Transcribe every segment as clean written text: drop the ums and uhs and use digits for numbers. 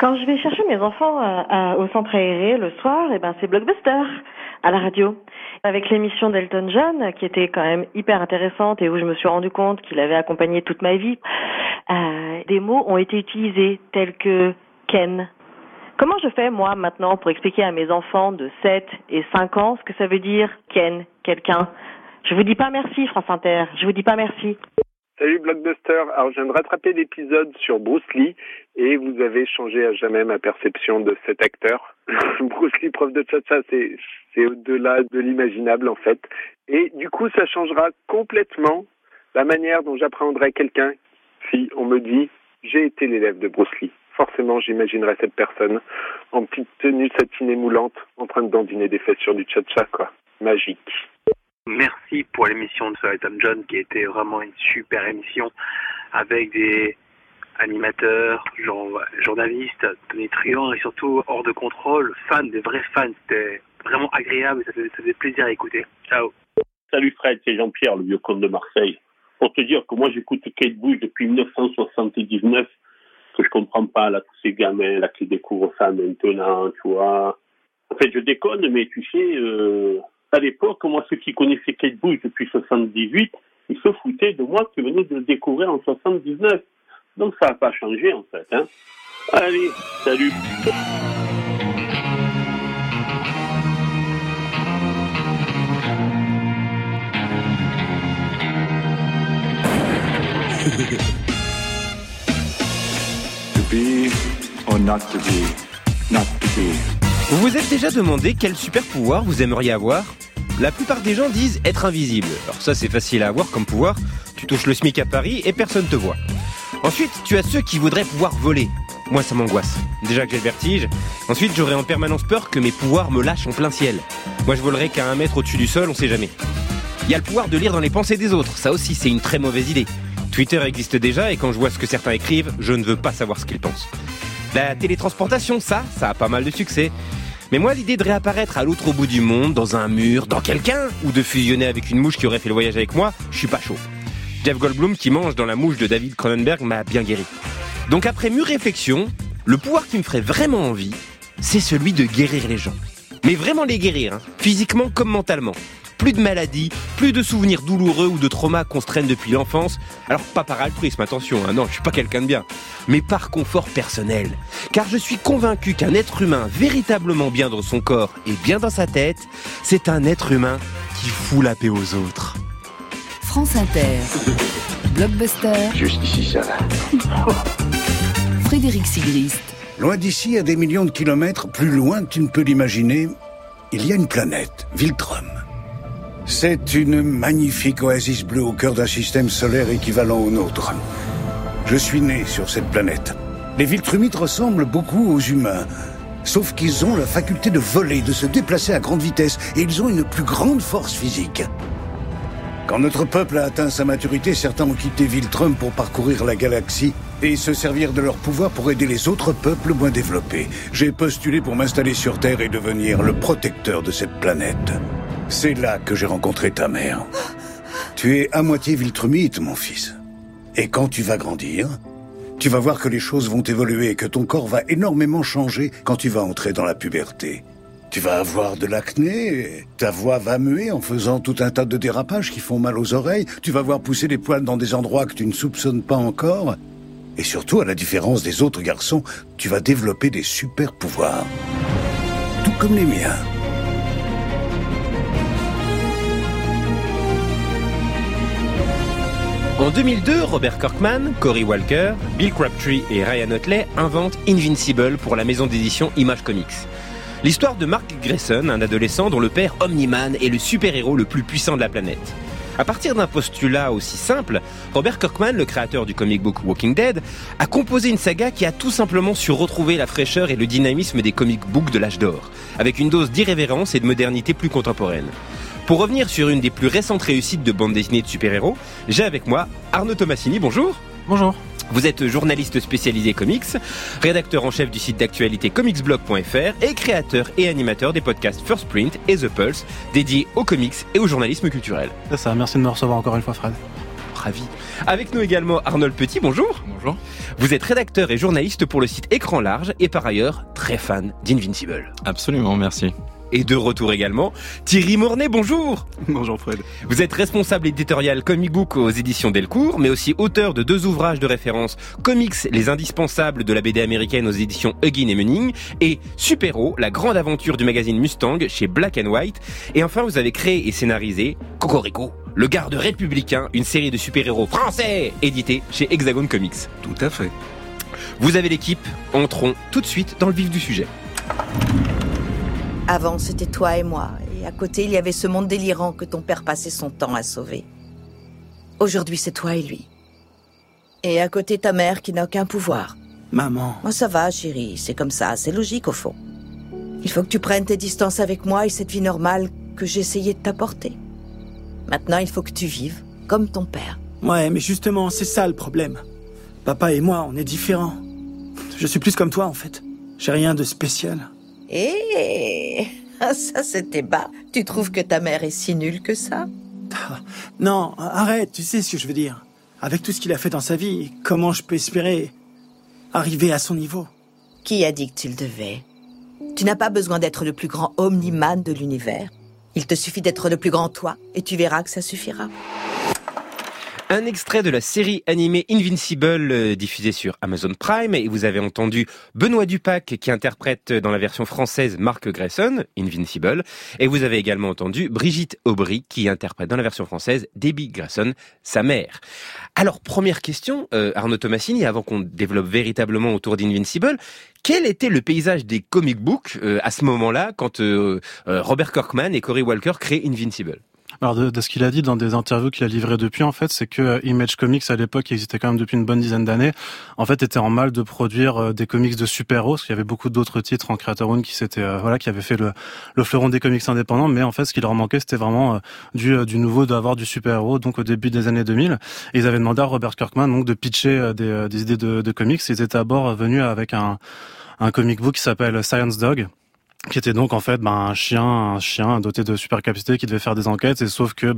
Quand je vais chercher mes enfants au centre aéré le soir, c'est Blockbuster à la radio. Avec l'émission d'Elton John, qui était quand même hyper intéressante et où je me suis rendu compte qu'il avait accompagné toute ma vie, des mots ont été utilisés tels que Ken. Comment je fais, moi, maintenant, pour expliquer à mes enfants de 7 et 5 ans ce que ça veut dire Ken, quelqu'un? Je vous dis pas merci, France Inter. Je vous dis pas merci. Salut Blockbuster. Alors, je viens de rattraper l'épisode sur Bruce Lee et vous avez changé à jamais ma perception de cet acteur. Bruce Lee, prof de cha-cha, c'est au-delà de l'imaginable, en fait. Et du coup, ça changera complètement la manière dont j'appréhendrai quelqu'un si on me dit « j'ai été l'élève de Bruce Lee ». Forcément, j'imaginerai cette personne en petite tenue satinée moulante, en train de dandiner des fesses sur du cha-cha, quoi. Magique. Merci pour l'émission de Elton John, qui était vraiment une super émission avec des animateurs, journalistes, Tony Truant et surtout hors de contrôle, fans, des vrais fans. C'était vraiment agréable, ça faisait plaisir à écouter. Ciao. Salut Fred, c'est Jean-Pierre, le vieux comte de Marseille. Pour te dire que moi j'écoute Kate Bush depuis 1979, que je comprends pas là tous ces gamins là qui découvrent ça maintenant, tu vois. En fait, je déconne, mais tu sais. À l'époque, moi, ceux qui connaissaient Kate Bush depuis 78, ils se foutaient de moi qui venais de le découvrir en 79. Donc, ça n'a pas changé, en fait. Hein. Allez, salut. To be or not to be, not to be. Vous vous êtes déjà demandé quel super pouvoir vous aimeriez avoir ? La plupart des gens disent être invisible. Alors ça, c'est facile à avoir comme pouvoir. Tu touches le SMIC à Paris et personne te voit. Ensuite, tu as ceux qui voudraient pouvoir voler. Moi, ça m'angoisse. Déjà que j'ai le vertige. Ensuite, j'aurais en permanence peur que mes pouvoirs me lâchent en plein ciel. Moi, je volerais qu'à 1 mètre au-dessus du sol, on sait jamais. Il y a le pouvoir de lire dans les pensées des autres. Ça aussi, c'est une très mauvaise idée. Twitter existe déjà et quand je vois ce que certains écrivent, je ne veux pas savoir ce qu'ils pensent. La télétransportation, ça a pas mal de succès. Mais moi, l'idée de réapparaître à l'autre bout du monde, dans un mur, dans quelqu'un, ou de fusionner avec une mouche qui aurait fait le voyage avec moi, je suis pas chaud. Jeff Goldblum qui mange dans la mouche de David Cronenberg m'a bien guéri. Donc après mûre réflexion, le pouvoir qui me ferait vraiment envie, c'est celui de guérir les gens. Mais vraiment les guérir, hein, physiquement comme mentalement. Plus de maladies, plus de souvenirs douloureux ou de traumas qu'on se traîne depuis l'enfance. Alors pas par altruisme, attention, hein, non, je suis pas quelqu'un de bien. Mais par confort personnel. Car je suis convaincu qu'un être humain véritablement bien dans son corps et bien dans sa tête, c'est un être humain qui fout la paix aux autres. France Inter. Blockbuster. Juste ici, ça va. Frédéric Sigrist. Loin d'ici, à des millions de kilomètres, plus loin que tu ne peux l'imaginer, il y a une planète, Viltrum. C'est une magnifique oasis bleue au cœur d'un système solaire équivalent au nôtre. Je suis né sur cette planète. Les Viltrumites ressemblent beaucoup aux humains, sauf qu'ils ont la faculté de voler, de se déplacer à grande vitesse, et ils ont une plus grande force physique. Quand notre peuple a atteint sa maturité, certains ont quitté Viltrum pour parcourir la galaxie et se servir de leur pouvoir pour aider les autres peuples moins développés. J'ai postulé pour m'installer sur Terre et devenir le protecteur de cette planète. C'est là que j'ai rencontré ta mère. Tu es à moitié Viltrumite, mon fils. Et quand tu vas grandir, tu vas voir que les choses vont évoluer et que ton corps va énormément changer quand tu vas entrer dans la puberté. Tu vas avoir de l'acné, ta voix va muer en faisant tout un tas de dérapages qui font mal aux oreilles, tu vas voir pousser des poils dans des endroits que tu ne soupçonnes pas encore, et surtout, à la différence des autres garçons, tu vas développer des super pouvoirs. Tout comme les miens. En 2002, Robert Kirkman, Cory Walker, Bill Crabtree et Ryan Otley inventent Invincible pour la maison d'édition Image Comics. L'histoire de Mark Grayson, un adolescent dont le père Omni-Man est le super-héros le plus puissant de la planète. À partir d'un postulat aussi simple, Robert Kirkman, le créateur du comic book Walking Dead, a composé une saga qui a tout simplement su retrouver la fraîcheur et le dynamisme des comic books de l'âge d'or, avec une dose d'irrévérence et de modernité plus contemporaine. Pour revenir sur une des plus récentes réussites de bande dessinée de super-héros, j'ai avec moi Arnaud Tomassini, bonjour. Bonjour. Vous êtes journaliste spécialisé comics, rédacteur en chef du site d'actualité comicsblog.fr et créateur et animateur des podcasts First Print et The Pulse, dédiés aux comics et au journalisme culturel. C'est ça, merci de me recevoir encore une fois, Fred. avis. Avec nous également Arnold Petit, bonjour. Bonjour. Vous êtes rédacteur et journaliste pour le site Écran Large et par ailleurs très fan d'Invincible. Absolument, merci. Et de retour également, Thierry Mornay, bonjour. Bonjour Fred. Vous êtes responsable éditorial comic book aux éditions Delcourt, mais aussi auteur de 2 ouvrages de référence, Comics, les indispensables de la BD américaine aux éditions Huggin et Munning, et Super-Héros, la grande aventure du magazine Mustang chez Black & White. Et enfin, vous avez créé et scénarisé Cocorico, le garde républicain, une série de super-héros français éditée chez Hexagon Comics. Tout à fait. Vous avez l'équipe, entrons tout de suite dans le vif du sujet. Avant, c'était toi et moi, et à côté, il y avait ce monde délirant que ton père passait son temps à sauver. Aujourd'hui, c'est toi et lui. Et à côté, ta mère qui n'a aucun pouvoir. Maman. Oh, ça va, chérie, c'est comme ça, c'est logique au fond. Il faut que tu prennes tes distances avec moi et cette vie normale que j'ai essayé de t'apporter. Maintenant, il faut que tu vives comme ton père. Ouais, mais justement, c'est ça le problème. Papa et moi, on est différents. Je suis plus comme toi, en fait. J'ai rien de spécial. Ça c'était bas. Tu trouves que ta mère est si nulle que ça? Non, arrête, tu sais ce que je veux dire. Avec tout ce qu'il a fait dans sa vie, comment je peux espérer arriver à son niveau? Qui a dit que tu le devais? Tu n'as pas besoin d'être le plus grand omniman de l'univers. Il te suffit d'être le plus grand toi, et tu verras que ça suffira. Un extrait de la série animée Invincible diffusée sur Amazon Prime, et vous avez entendu Benoît Dupac qui interprète dans la version française Mark Grayson, Invincible, et vous avez également entendu Brigitte Aubry qui interprète dans la version française Debbie Grayson, sa mère. Alors première question, Arnaud Tomassini, avant qu'on développe véritablement autour d'Invincible, quel était le paysage des comic books à ce moment-là quand Robert Kirkman et Cory Walker créent Invincible? Alors de ce qu'il a dit dans des interviews qu'il a livrées depuis, en fait, c'est que Image Comics à l'époque, qui existait quand même depuis une bonne dizaine d'années, en fait, était en mal de produire des comics de super-héros, parce qu'il y avait beaucoup d'autres titres en Creator Own qui qui avaient fait le fleuron des comics indépendants, mais en fait, ce qui leur manquait, c'était vraiment du nouveau, d'avoir du super-héros, donc au début des années 2000. Et ils avaient demandé à Robert Kirkman donc de pitcher des idées de comics. Ils étaient d'abord venus avec un comic book qui s'appelle Science Dog, qui était donc en fait un chien doté de super capacités qui devait faire des enquêtes, et sauf que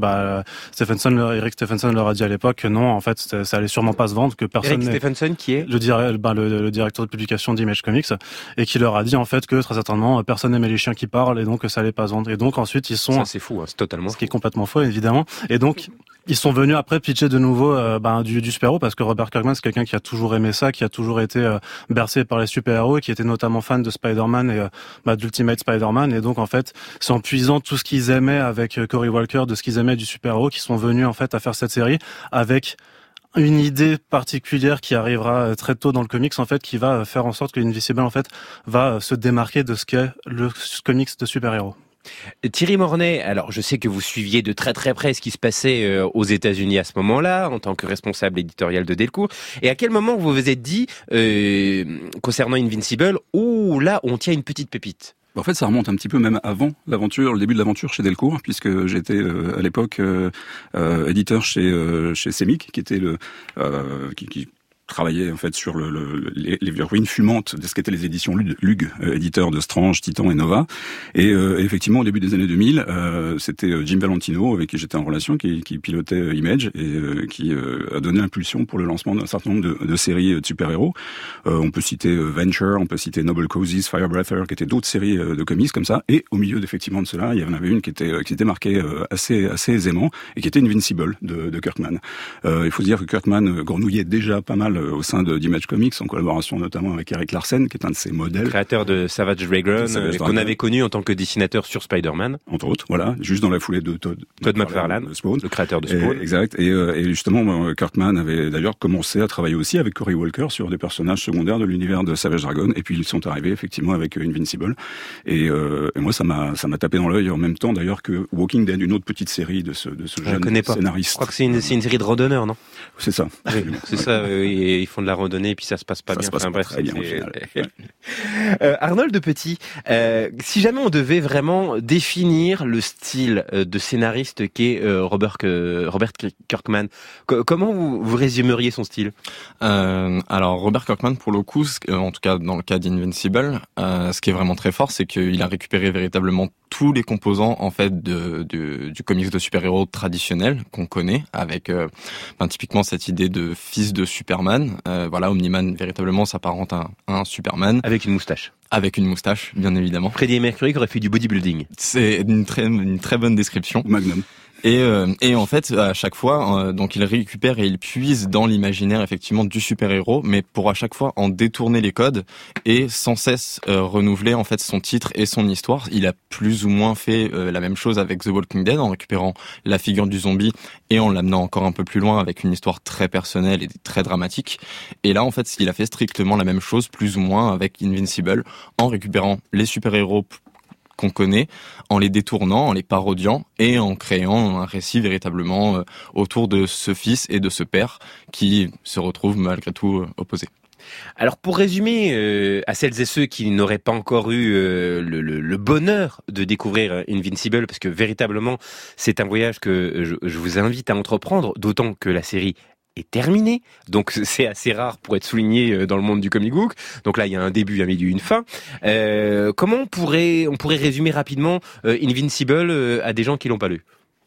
Eric Stephenson leur a dit à l'époque que non, en fait ça allait sûrement pas se vendre, que personne. Eric Stephenson qui est le directeur de publication d'Image Comics, et qui leur a dit en fait que très certainement personne n'aimait les chiens qui parlent, et donc ça allait pas se vendre. Et donc ensuite ils sont ça c'est fou, c'est totalement ce qui est complètement faux évidemment. Et donc ils sont venus après pitcher de nouveau du super-héros, parce que Robert Kirkman c'est quelqu'un qui a toujours aimé ça, qui a toujours été bercé par les super-héros, et qui était notamment fan de Spider-Man et d'Ultimate Spider-Man. Et donc en fait c'est en puisant tout ce qu'ils aimaient avec Cory Walker, de ce qu'ils aimaient du super-héros, qui sont venus en fait à faire cette série avec une idée particulière qui arrivera très tôt dans le comics, en fait, qui va faire en sorte que Invincible en fait va se démarquer de ce qu'est le comics de super-héros. Thierry Mornay, alors je sais que vous suiviez de très très près ce qui se passait aux États-Unis à ce moment-là, en tant que responsable éditorial de Delcourt. Et à quel moment vous vous êtes dit, concernant Invincible, oh là, on tient une petite pépite? En fait, ça remonte un petit peu même avant l'aventure, le début de l'aventure chez Delcourt, puisque j'étais à l'époque éditeur chez Semic, qui était qui travaillait en fait sur les ruines fumantes de ce qu'étaient les éditions Lug, éditeur de Strange, Titan et Nova. Et effectivement, au début des années 2000, c'était Jim Valentino, avec qui j'étais en relation, qui pilotait Image, et qui a donné l'impulsion pour le lancement d'un certain nombre de séries de super-héros. On peut citer Venture, on peut citer Noble Causes, Firebreather, qui étaient d'autres séries de comics comme ça. Et au milieu effectivement de cela, il y en avait une qui était marquée assez aisément, et qui était Invincible de Kirkman. Il faut se dire que Kirkman grenouillait déjà pas mal au sein d'Image Comics, en collaboration notamment avec Eric Larsen, qui est un de ses modèles. Créateur de Savage Dragon, qu'on avait connu en tant que dessinateur sur Spider-Man. Entre autres, voilà, juste dans la foulée de Todd McFarlane, le créateur de Spawn. Exact. Et justement, Kirkman avait d'ailleurs commencé à travailler aussi avec Cory Walker sur des personnages secondaires de l'univers de Savage Dragon, et puis ils sont arrivés effectivement avec Invincible. Et moi, ça m'a tapé dans l'œil en même temps d'ailleurs que Walking Dead, une autre petite série de ce jeune scénariste. Je crois que c'est une série de randonneurs, non? C'est ça. Oui, c'est ça. et ils font de la randonnée et puis ça se passe pas bien. Ça se passe pas très bien au final. Arnold de Petit, si jamais on devait vraiment définir le style de scénariste qu'est Robert Kirkman, comment vous résumeriez son style? Alors Robert Kirkman, pour le coup, en tout cas dans le cas d'Invincible, ce qui est vraiment très fort, c'est qu'il a récupéré véritablement tous les composants en fait du comics de super-héros traditionnel qu'on connaît, avec typiquement cette idée de fils de Superman. Voilà, Omni-Man véritablement s'apparente à un Superman avec une moustache. Avec une moustache, bien évidemment. Freddie Mercury qui aurait fait du bodybuilding. C'est une très bonne description. Magnum. Et en fait, à chaque fois, donc il récupère et il puise dans l'imaginaire effectivement du super-héros, mais pour à chaque fois en détourner les codes et sans cesse renouveler en fait son titre et son histoire. Il a plus ou moins fait la même chose avec The Walking Dead en récupérant la figure du zombie et en l'amenant encore un peu plus loin avec une histoire très personnelle et très dramatique. Et là, en fait, il a fait strictement la même chose, plus ou moins, avec Invincible, en récupérant les super-héros qu'on connaît, en les détournant, en les parodiant et en créant un récit véritablement autour de ce fils et de ce père qui se retrouvent malgré tout opposés. Alors pour résumer à celles et ceux qui n'auraient pas encore eu le bonheur de découvrir Invincible, parce que véritablement c'est un voyage que je vous invite à entreprendre, d'autant que la série est terminé, donc c'est assez rare pour être souligné dans le monde du comic book. Donc là, il y a un début, un milieu, une fin. Comment on pourrait résumer rapidement Invincible à des gens qui l'ont pas lu?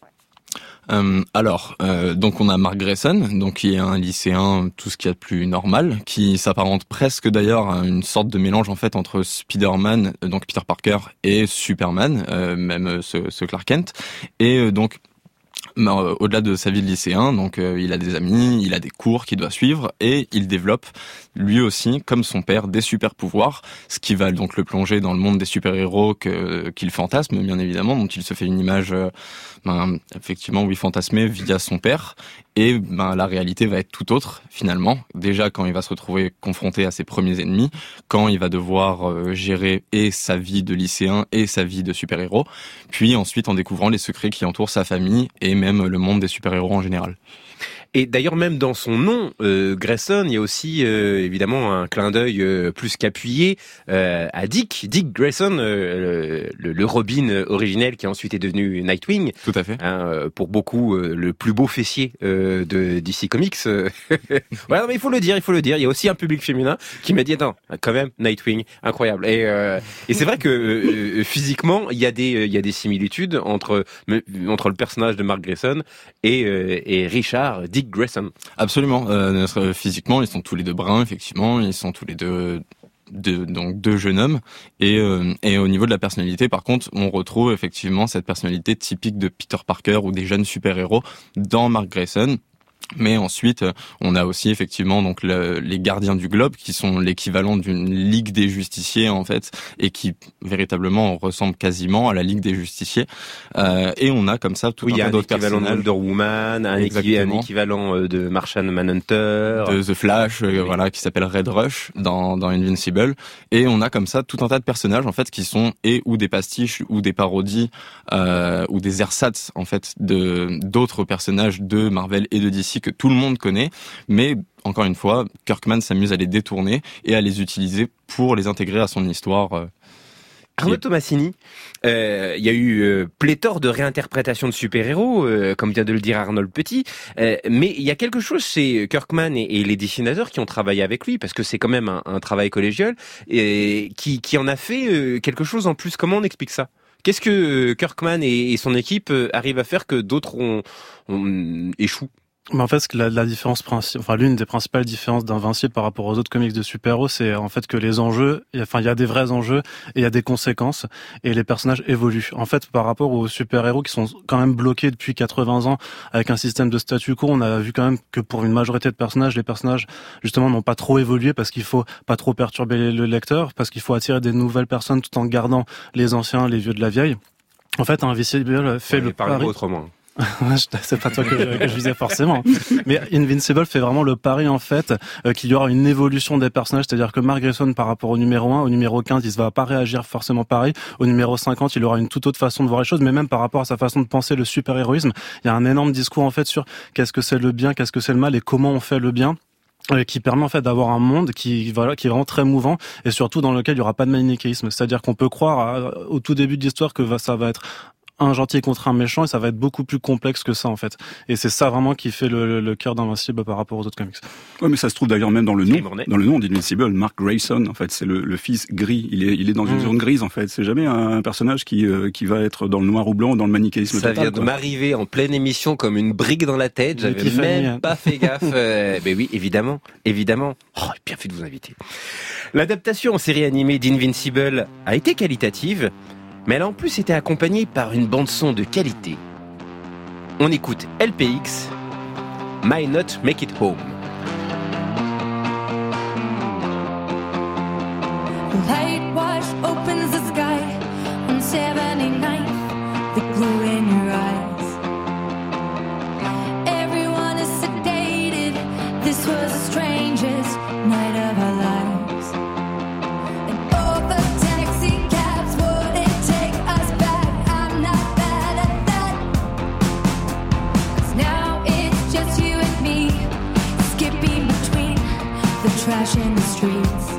Donc on a Mark Grayson, donc qui est un lycéen, tout ce qu'il y a de plus normal, qui s'apparente presque d'ailleurs à une sorte de mélange en fait entre Spider-Man, donc Peter Parker, et Superman, même ce Clark Kent, et donc au-delà de sa vie de lycéen, donc il a des amis, il a des cours qu'il doit suivre et il développe lui aussi, comme son père, des super pouvoirs, ce qui va donc le plonger dans le monde des super-héros qu'il fantasme, bien évidemment, dont il se fait une image effectivement oui fantasmée via son père. Et la réalité va être tout autre finalement. Déjà quand il va se retrouver confronté à ses premiers ennemis, quand il va devoir gérer et sa vie de lycéen et sa vie de super-héros, puis ensuite en découvrant les secrets qui entourent sa famille et même le monde des super-héros en général. Et d'ailleurs, même dans son nom, Grayson, il y a aussi évidemment un clin d'œil plus qu'appuyé à Dick Grayson, le Robin originel qui ensuite est devenu Nightwing. Tout à fait. Pour beaucoup, le plus beau fessier de DC Comics. Voilà, mais il faut le dire. Il y a aussi un public féminin qui m'a dit attends, quand même, Nightwing, incroyable. Et c'est vrai que physiquement, il y a des similitudes entre le personnage de Mark Grayson et Richard Dick Grayson. Absolument. Physiquement, ils sont tous les deux bruns, effectivement. Ils sont tous les deux donc deux jeunes hommes. Et au niveau de la personnalité, par contre, on retrouve effectivement cette personnalité typique de Peter Parker ou des jeunes super-héros dans Mark Grayson. Mais ensuite, on a aussi effectivement donc les gardiens du globe qui sont l'équivalent d'une ligue des justiciers en fait et qui véritablement ressemblent quasiment à la ligue des justiciers. Et on a comme ça tout un tas d'autres personnages. Un équivalent de Wonder Woman, un équivalent de Martian Manhunter, de The Flash, voilà, qui s'appelle Red Rush dans Invincible. Et on a comme ça tout un tas de personnages en fait qui sont ou des pastiches ou des parodies ou des ersatz en fait d'autres personnages de Marvel et de DC que tout le monde connaît, mais encore une fois, Kirkman s'amuse à les détourner et à les utiliser pour les intégrer à son histoire. Arnaud Tomassini, il y a eu pléthore de réinterprétations de super-héros, comme vient de le dire Arnold Petit, mais il y a quelque chose chez Kirkman et les dessinateurs qui ont travaillé avec lui, parce que c'est quand même un travail collégial, et qui en a fait quelque chose en plus. Comment on explique ça ? Qu'est-ce que Kirkman et son équipe arrivent à faire que d'autres ont échoué ? Mais en fait, la différence l'une des principales différences d'Invincible par rapport aux autres comics de super-héros, c'est en fait que les enjeux, il y a des vrais enjeux et il y a des conséquences et les personnages évoluent. En fait, par rapport aux super-héros qui sont quand même bloqués depuis 80 ans avec un système de statu quo, on a vu quand même que pour une majorité de personnages, les personnages justement n'ont pas trop évolué parce qu'il faut pas trop perturber le lecteur, parce qu'il faut attirer des nouvelles personnes tout en gardant les anciens, les vieux de la vieille. En fait, Invincible fait le pari autrement. C'est pas toi que je visais forcément. Mais Invincible fait vraiment le pari en fait qu'il y aura une évolution des personnages, c'est-à-dire que Mark Grayson par rapport au numéro 1, au numéro 15, il ne va pas réagir forcément pareil. Au numéro 50, il aura une toute autre façon de voir les choses, mais même par rapport à sa façon de penser le super-héroïsme, il y a un énorme discours en fait sur qu'est-ce que c'est le bien, qu'est-ce que c'est le mal et comment on fait le bien. qui permet en fait d'avoir un monde qui est vraiment très mouvant et surtout dans lequel il y aura pas de manichéisme. C'est-à-dire qu'on peut croire au tout début de l'histoire que ça va être un gentil contre un méchant et ça va être beaucoup plus complexe que ça en fait. Et c'est ça vraiment qui fait le cœur d'Invincible par rapport aux autres comics. Ouais, mais ça se trouve d'ailleurs même dans le nom d'Invincible. Mark Grayson, en fait, c'est le fils gris. Il est dans une zone grise en fait. C'est jamais un personnage qui va être dans le noir ou blanc, dans le manichéisme ça total. Ça vient de m'arriver en pleine émission comme une brique dans la tête. J'avais même pas fait gaffe. Mais oui, évidemment. Oh, bien fait de vous inviter. L'adaptation en série animée d'Invincible a été qualitative. Mais elle a en plus été accompagnée par une bande-son de qualité. On écoute LPX, Might Not Make It Home. Light wash opens the sky on 79th, the glow in your eyes. Everyone is sedated, this was the strangest night of our lives. Trash in the streets.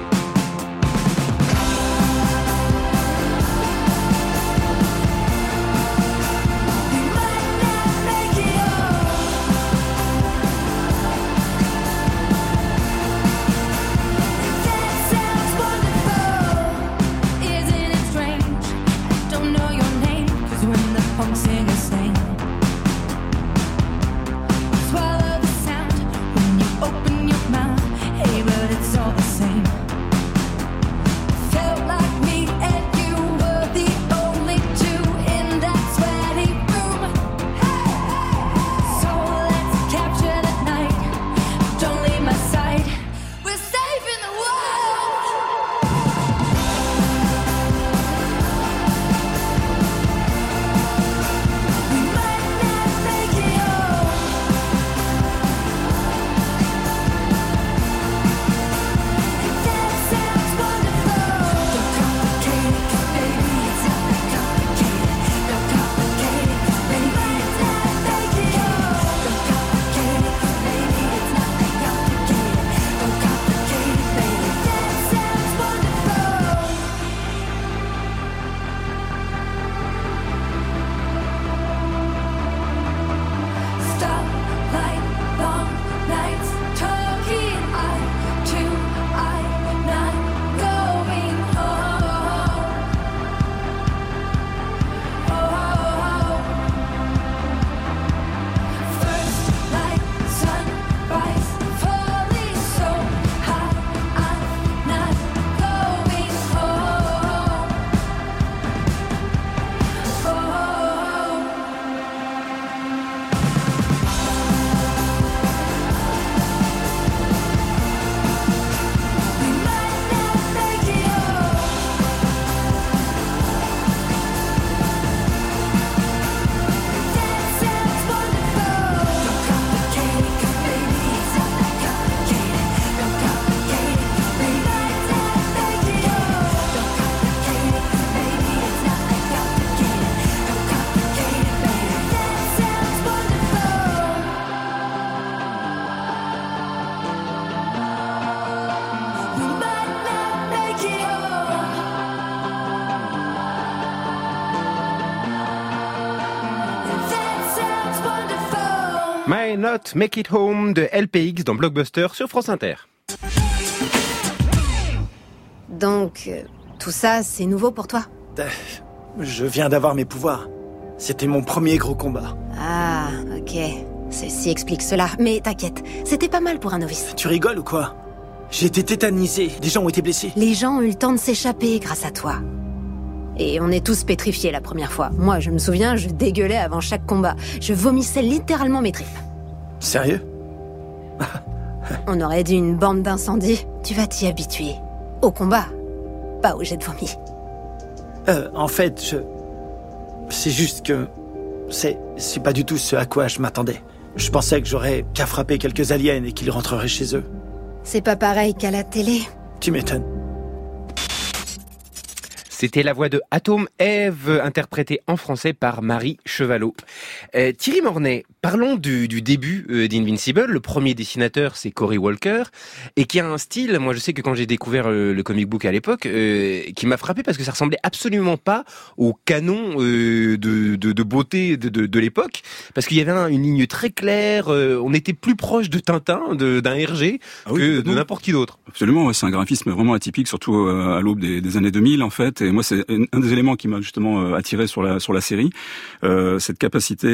Might Not Make It Home de LPX dans Blockbuster sur France Inter. Donc, tout ça, c'est nouveau pour toi ? Je viens d'avoir mes pouvoirs. C'était mon premier gros combat. Ah, ok. Ceci explique cela. Mais t'inquiète, c'était pas mal pour un novice. Tu rigoles ou quoi ? J'ai été tétanisé, des gens ont été blessés. Les gens ont eu le temps de s'échapper grâce à toi. Et on est tous pétrifiés la première fois. Moi, je me souviens, je dégueulais avant chaque combat. Je vomissais littéralement mes tripes. Sérieux ? On aurait dit une bande d'incendie. Tu vas t'y habituer. Au combat, pas au jet de vomi. En fait, c'est juste que... C'est pas du tout ce à quoi je m'attendais. Je pensais que j'aurais qu'à frapper quelques aliens et qu'ils rentreraient chez eux. C'est pas pareil qu'à la télé. Tu m'étonnes. C'était la voix de Atom Eve, interprétée en français par Marie Chevalot. Thierry Mornay, Parlons du début d'Invincible. Le premier dessinateur, c'est Cory Walker, et qui a un style, moi je sais que quand j'ai découvert le comic book à l'époque, qui m'a frappé parce que ça ressemblait absolument pas au canon de beauté de l'époque, parce qu'il y avait une ligne très claire, on était plus proche de Tintin, d'un Hergé, que de n'importe qui d'autre. Absolument, ouais, c'est un graphisme vraiment atypique, surtout à l'aube des années 2000 en fait, et moi c'est un des éléments qui m'a justement attiré sur la série, cette capacité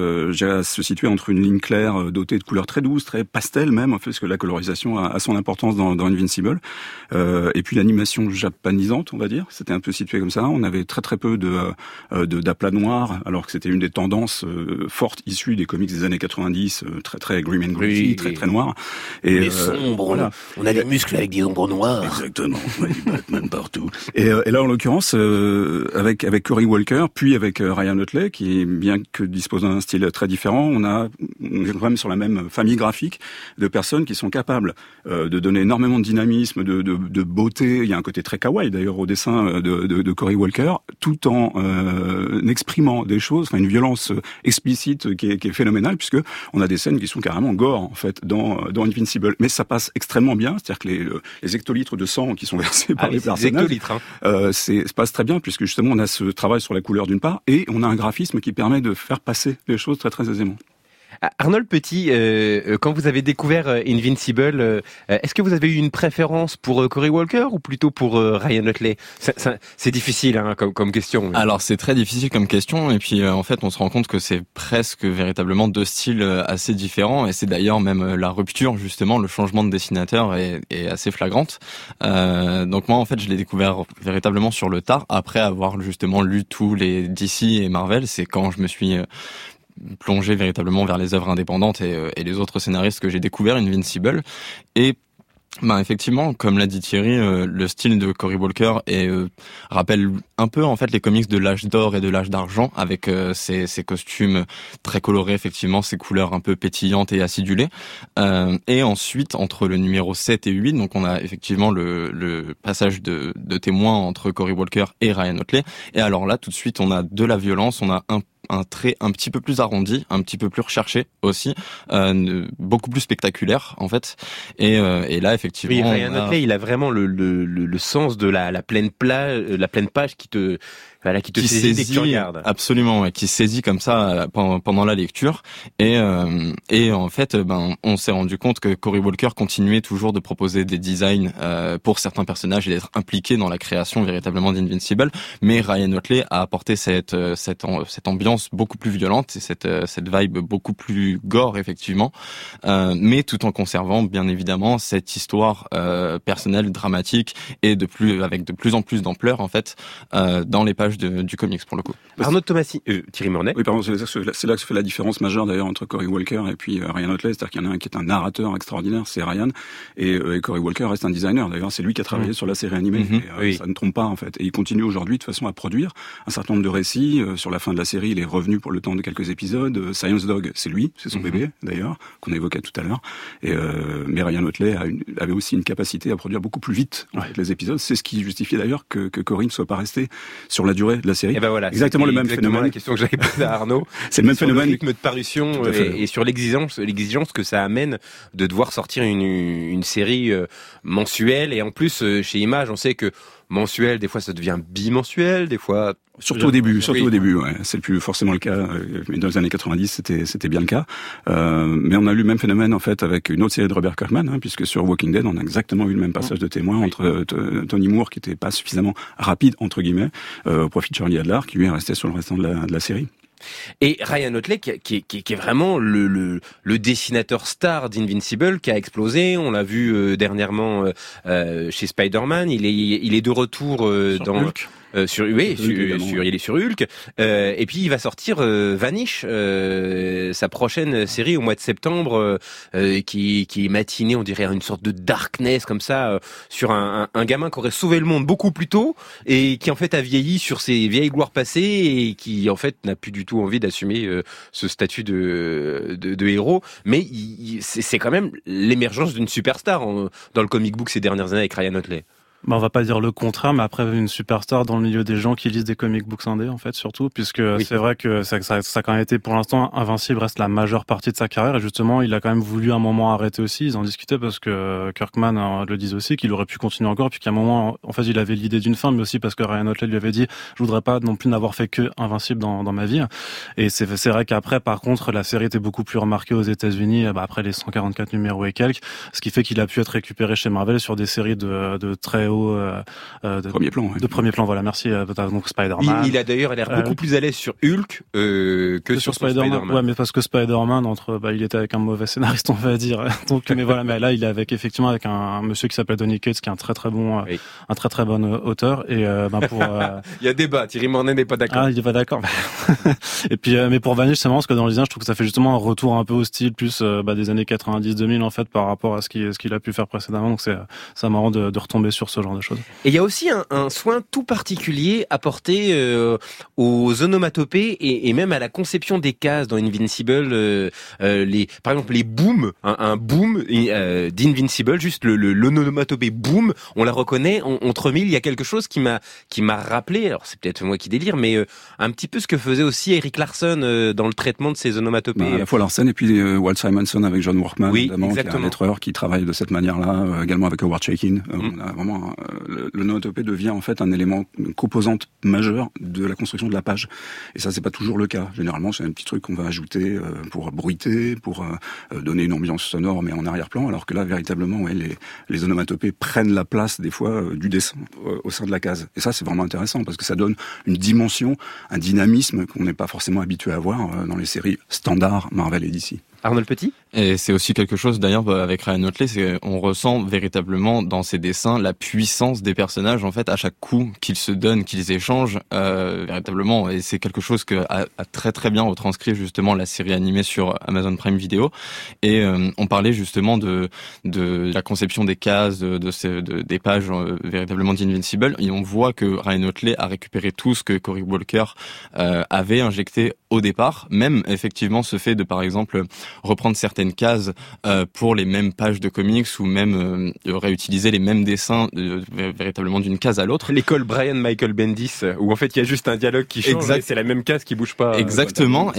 à se situer entre une ligne claire dotée de couleurs très douces, très pastel même, en fait, parce que la colorisation a son importance dans Invincible, et puis l'animation japanisante, on va dire, c'était un peu situé comme ça. On avait très peu d'aplats noirs, alors que c'était une des tendances fortes issues des comics des années 90, très grim and gritty, très noir. Et sombre, voilà. On a des muscles avec des ombres noires. Exactement, on a du Batman partout. Et là, en l'occurrence, avec Cory Walker, puis avec Ryan Utley, qui, bien que dispose d'un style très différent, on est quand même sur la même famille graphique de personnes qui sont capables de donner énormément de dynamisme, de beauté. Il y a un côté très kawaii d'ailleurs au dessin de Cory Walker, tout en exprimant des choses, une violence explicite qui est phénoménale, puisque on a des scènes qui sont carrément gore en fait dans Invincible. Mais ça passe extrêmement bien, c'est-à-dire que les hectolitres de sang qui sont versés par les personnages, ça passe très bien, puisque justement on a ce travail sur la couleur d'une part, et on a un graphisme qui permet de faire passer les choses très aisément. Arnold Petit, quand vous avez découvert Invincible, est-ce que vous avez eu une préférence pour Cory Walker ou plutôt pour Ryan Utley ? C'est difficile comme question. Mais... Alors c'est très difficile comme question, et puis en fait on se rend compte que c'est presque véritablement deux styles assez différents, et c'est d'ailleurs même la rupture, justement, le changement de dessinateur est assez flagrante. Donc moi en fait je l'ai découvert véritablement sur le tard, après avoir justement lu tous les DC et Marvel. C'est quand je me suis plongé véritablement vers les œuvres indépendantes et les autres scénaristes que j'ai découvert Invincible. Et effectivement, comme l'a dit Thierry, le style de Cory Walker rappelle un peu en fait les comics de l'âge d'or et de l'âge d'argent, avec ces costumes très colorés, effectivement, ces couleurs un peu pétillantes et acidulées. Et ensuite, entre le numéro 7 et 8, donc on a effectivement le passage de témoin entre Cory Walker et Ryan Utley. Et alors là, tout de suite, on a de la violence, on a un trait un petit peu plus arrondi, un petit peu plus recherché aussi, beaucoup plus spectaculaire en fait. Et là effectivement, oui, Ryan Utley, il a vraiment le sens de la pleine page qui te saisit dès que tu regardes. Absolument, ouais, qui saisit comme ça pendant la lecture. Et en fait, on s'est rendu compte que Cory Walker continuait toujours de proposer des designs pour certains personnages et d'être impliqué dans la création véritablement d'Invincible. Mais Ryan Utley a apporté cette ambiance beaucoup plus violente et cette vibe beaucoup plus gore, effectivement, mais tout en conservant bien évidemment cette histoire personnelle, dramatique, et avec de plus en plus d'ampleur en fait dans les pages du comics pour le coup. Arnaud Thomasy, Thierry Mornay. Oui, pardon, c'est là que se fait la différence majeure d'ailleurs entre Cory Walker et puis Ryan Utley, c'est-à-dire qu'il y en a un qui est un narrateur extraordinaire, c'est Ryan, et Cory Walker reste un designer. D'ailleurs, c'est lui qui a travaillé sur la série animée. Et, ça ne trompe pas en fait. Et il continue aujourd'hui de toute façon à produire un certain nombre de récits. Sur la fin de la série, il est revenu pour le temps de quelques épisodes. Science Dog, c'est lui, c'est son bébé d'ailleurs, qu'on évoquait tout à l'heure. Et mais Ryan Utley avait aussi une capacité à produire beaucoup plus vite en fait, les épisodes. C'est ce qui justifiait d'ailleurs que Cory ne soit pas resté sur la durée de la série. Et ben voilà, exactement le même phénomène. La question que j'avais posée à Arnaud. C'est le même phénomène. Sur le rythme de parution et sur l'exigence que ça amène de devoir sortir une série mensuelle. Et en plus, chez Image, on sait que mensuel, des fois ça devient bimensuel, des fois... Surtout au début, ouais. C'est plus forcément le cas. Dans les années 90, c'était bien le cas. Mais on a eu le même phénomène en fait avec une autre série de Robert Kirkman, puisque sur Walking Dead, on a exactement eu le même passage de témoin entre Tony Moore, qui était pas suffisamment rapide entre guillemets, au profit de Charlie Adler, qui lui est resté sur le restant de la série. Et Ryan Utley qui est vraiment le dessinateur star d'Invincible, qui a explosé. On l'a vu dernièrement chez Spider-Man. Il est de retour dans Hulk. il est sur Hulk. Et puis il va sortir Vanish, sa prochaine série au mois de septembre, qui est matinée, on dirait une sorte de darkness comme ça, sur un gamin qui aurait sauvé le monde beaucoup plus tôt et qui en fait a vieilli sur ses vieilles gloires passées et qui en fait n'a plus du tout envie d'assumer ce statut de héros. Mais c'est quand même l'émergence d'une superstar dans le comic book ces dernières années avec Ryan Utley. On va pas dire le contraire, mais après une superstar dans le milieu des gens qui lisent des comic books indés en fait surtout, puisque c'est vrai que ça a quand même été pour l'instant Invincible reste la majeure partie de sa carrière et justement il a quand même voulu un moment arrêter aussi. Ils en discutaient parce que Kirkman le disait aussi qu'il aurait pu continuer encore, puis qu'à un moment en fait il avait l'idée d'une fin, mais aussi parce que Ryan Otley lui avait dit je voudrais pas non plus n'avoir fait que Invincible dans ma vie. Et c'est vrai qu'après par contre la série était beaucoup plus remarquée aux États-Unis après les 144 numéros et quelques, ce qui fait qu'il a pu être récupéré chez Marvel sur des séries de très haut premier plan. De premier plan, voilà, merci. Donc Spider-Man. Il a d'ailleurs l'air beaucoup plus à l'aise sur Hulk que sur Spider-Man. Ouais, mais parce que Spider-Man, il était avec un mauvais scénariste, on va dire. Donc, mais voilà, mais là, il est effectivement avec un monsieur qui s'appelle Donny Cates, qui est un très très bon auteur. Et pour il y a débat. Thierry Mornay n'est pas d'accord. Ah, il est pas d'accord. Et puis, mais pour Vanish, c'est marrant parce que dans le design, je trouve que ça fait justement un retour un peu au style plus des années 90-2000 en fait par rapport à ce qu'il a pu faire précédemment. Donc c'est marrant de retomber sur ce genre de choses. Et il y a aussi un soin tout particulier apporté aux onomatopées et même à la conception des cases dans Invincible. Par exemple, les booms, un boom d'Invincible, juste l'onomatopée boom, on la reconnaît entre mille. Il y a quelque chose qui m'a rappelé. Alors c'est peut-être moi qui délire, mais un petit peu ce que faisait aussi Eric Larson dans le traitement de ses onomatopées. À la fois Larson et puis Walt Simonson avec John Workman, notamment, exactement. Qui est un lettreur qui travaille de cette manière-là, également avec Howard Chaykin. On a vraiment l'onomatopée devient en fait un élément, une composante majeure de la construction de la page. Et ça, c'est pas toujours le cas. Généralement, c'est un petit truc qu'on va ajouter pour bruiter, pour donner une ambiance sonore, mais en arrière-plan. Alors que là, véritablement, les onomatopées prennent la place des fois du dessin au sein de la case. Et ça, c'est vraiment intéressant parce que ça donne une dimension, un dynamisme qu'on n'est pas forcément habitué à voir dans les séries standards Marvel et DC. Arnold Petit. Et c'est aussi quelque chose, d'ailleurs, avec Ryan Otley, c'est on ressent véritablement dans ses dessins la puissance des personnages, en fait, à chaque coup qu'ils se donnent, qu'ils échangent, véritablement. Et c'est quelque chose que a très très bien retranscrit justement la série animée sur Amazon Prime Video. Et on parlait justement de la conception des cases, des pages véritablement d'Invincible. Et on voit que Ryan Otley a récupéré tout ce que Cory Walker avait injecté au départ. Même effectivement ce fait de, par exemple, reprendre certaines cases pour les mêmes pages de comics ou même réutiliser les mêmes dessins véritablement d'une case à l'autre. L'école Brian Michael Bendis où en fait il y a juste un dialogue qui change et c'est la même case qui bouge pas. Exactement.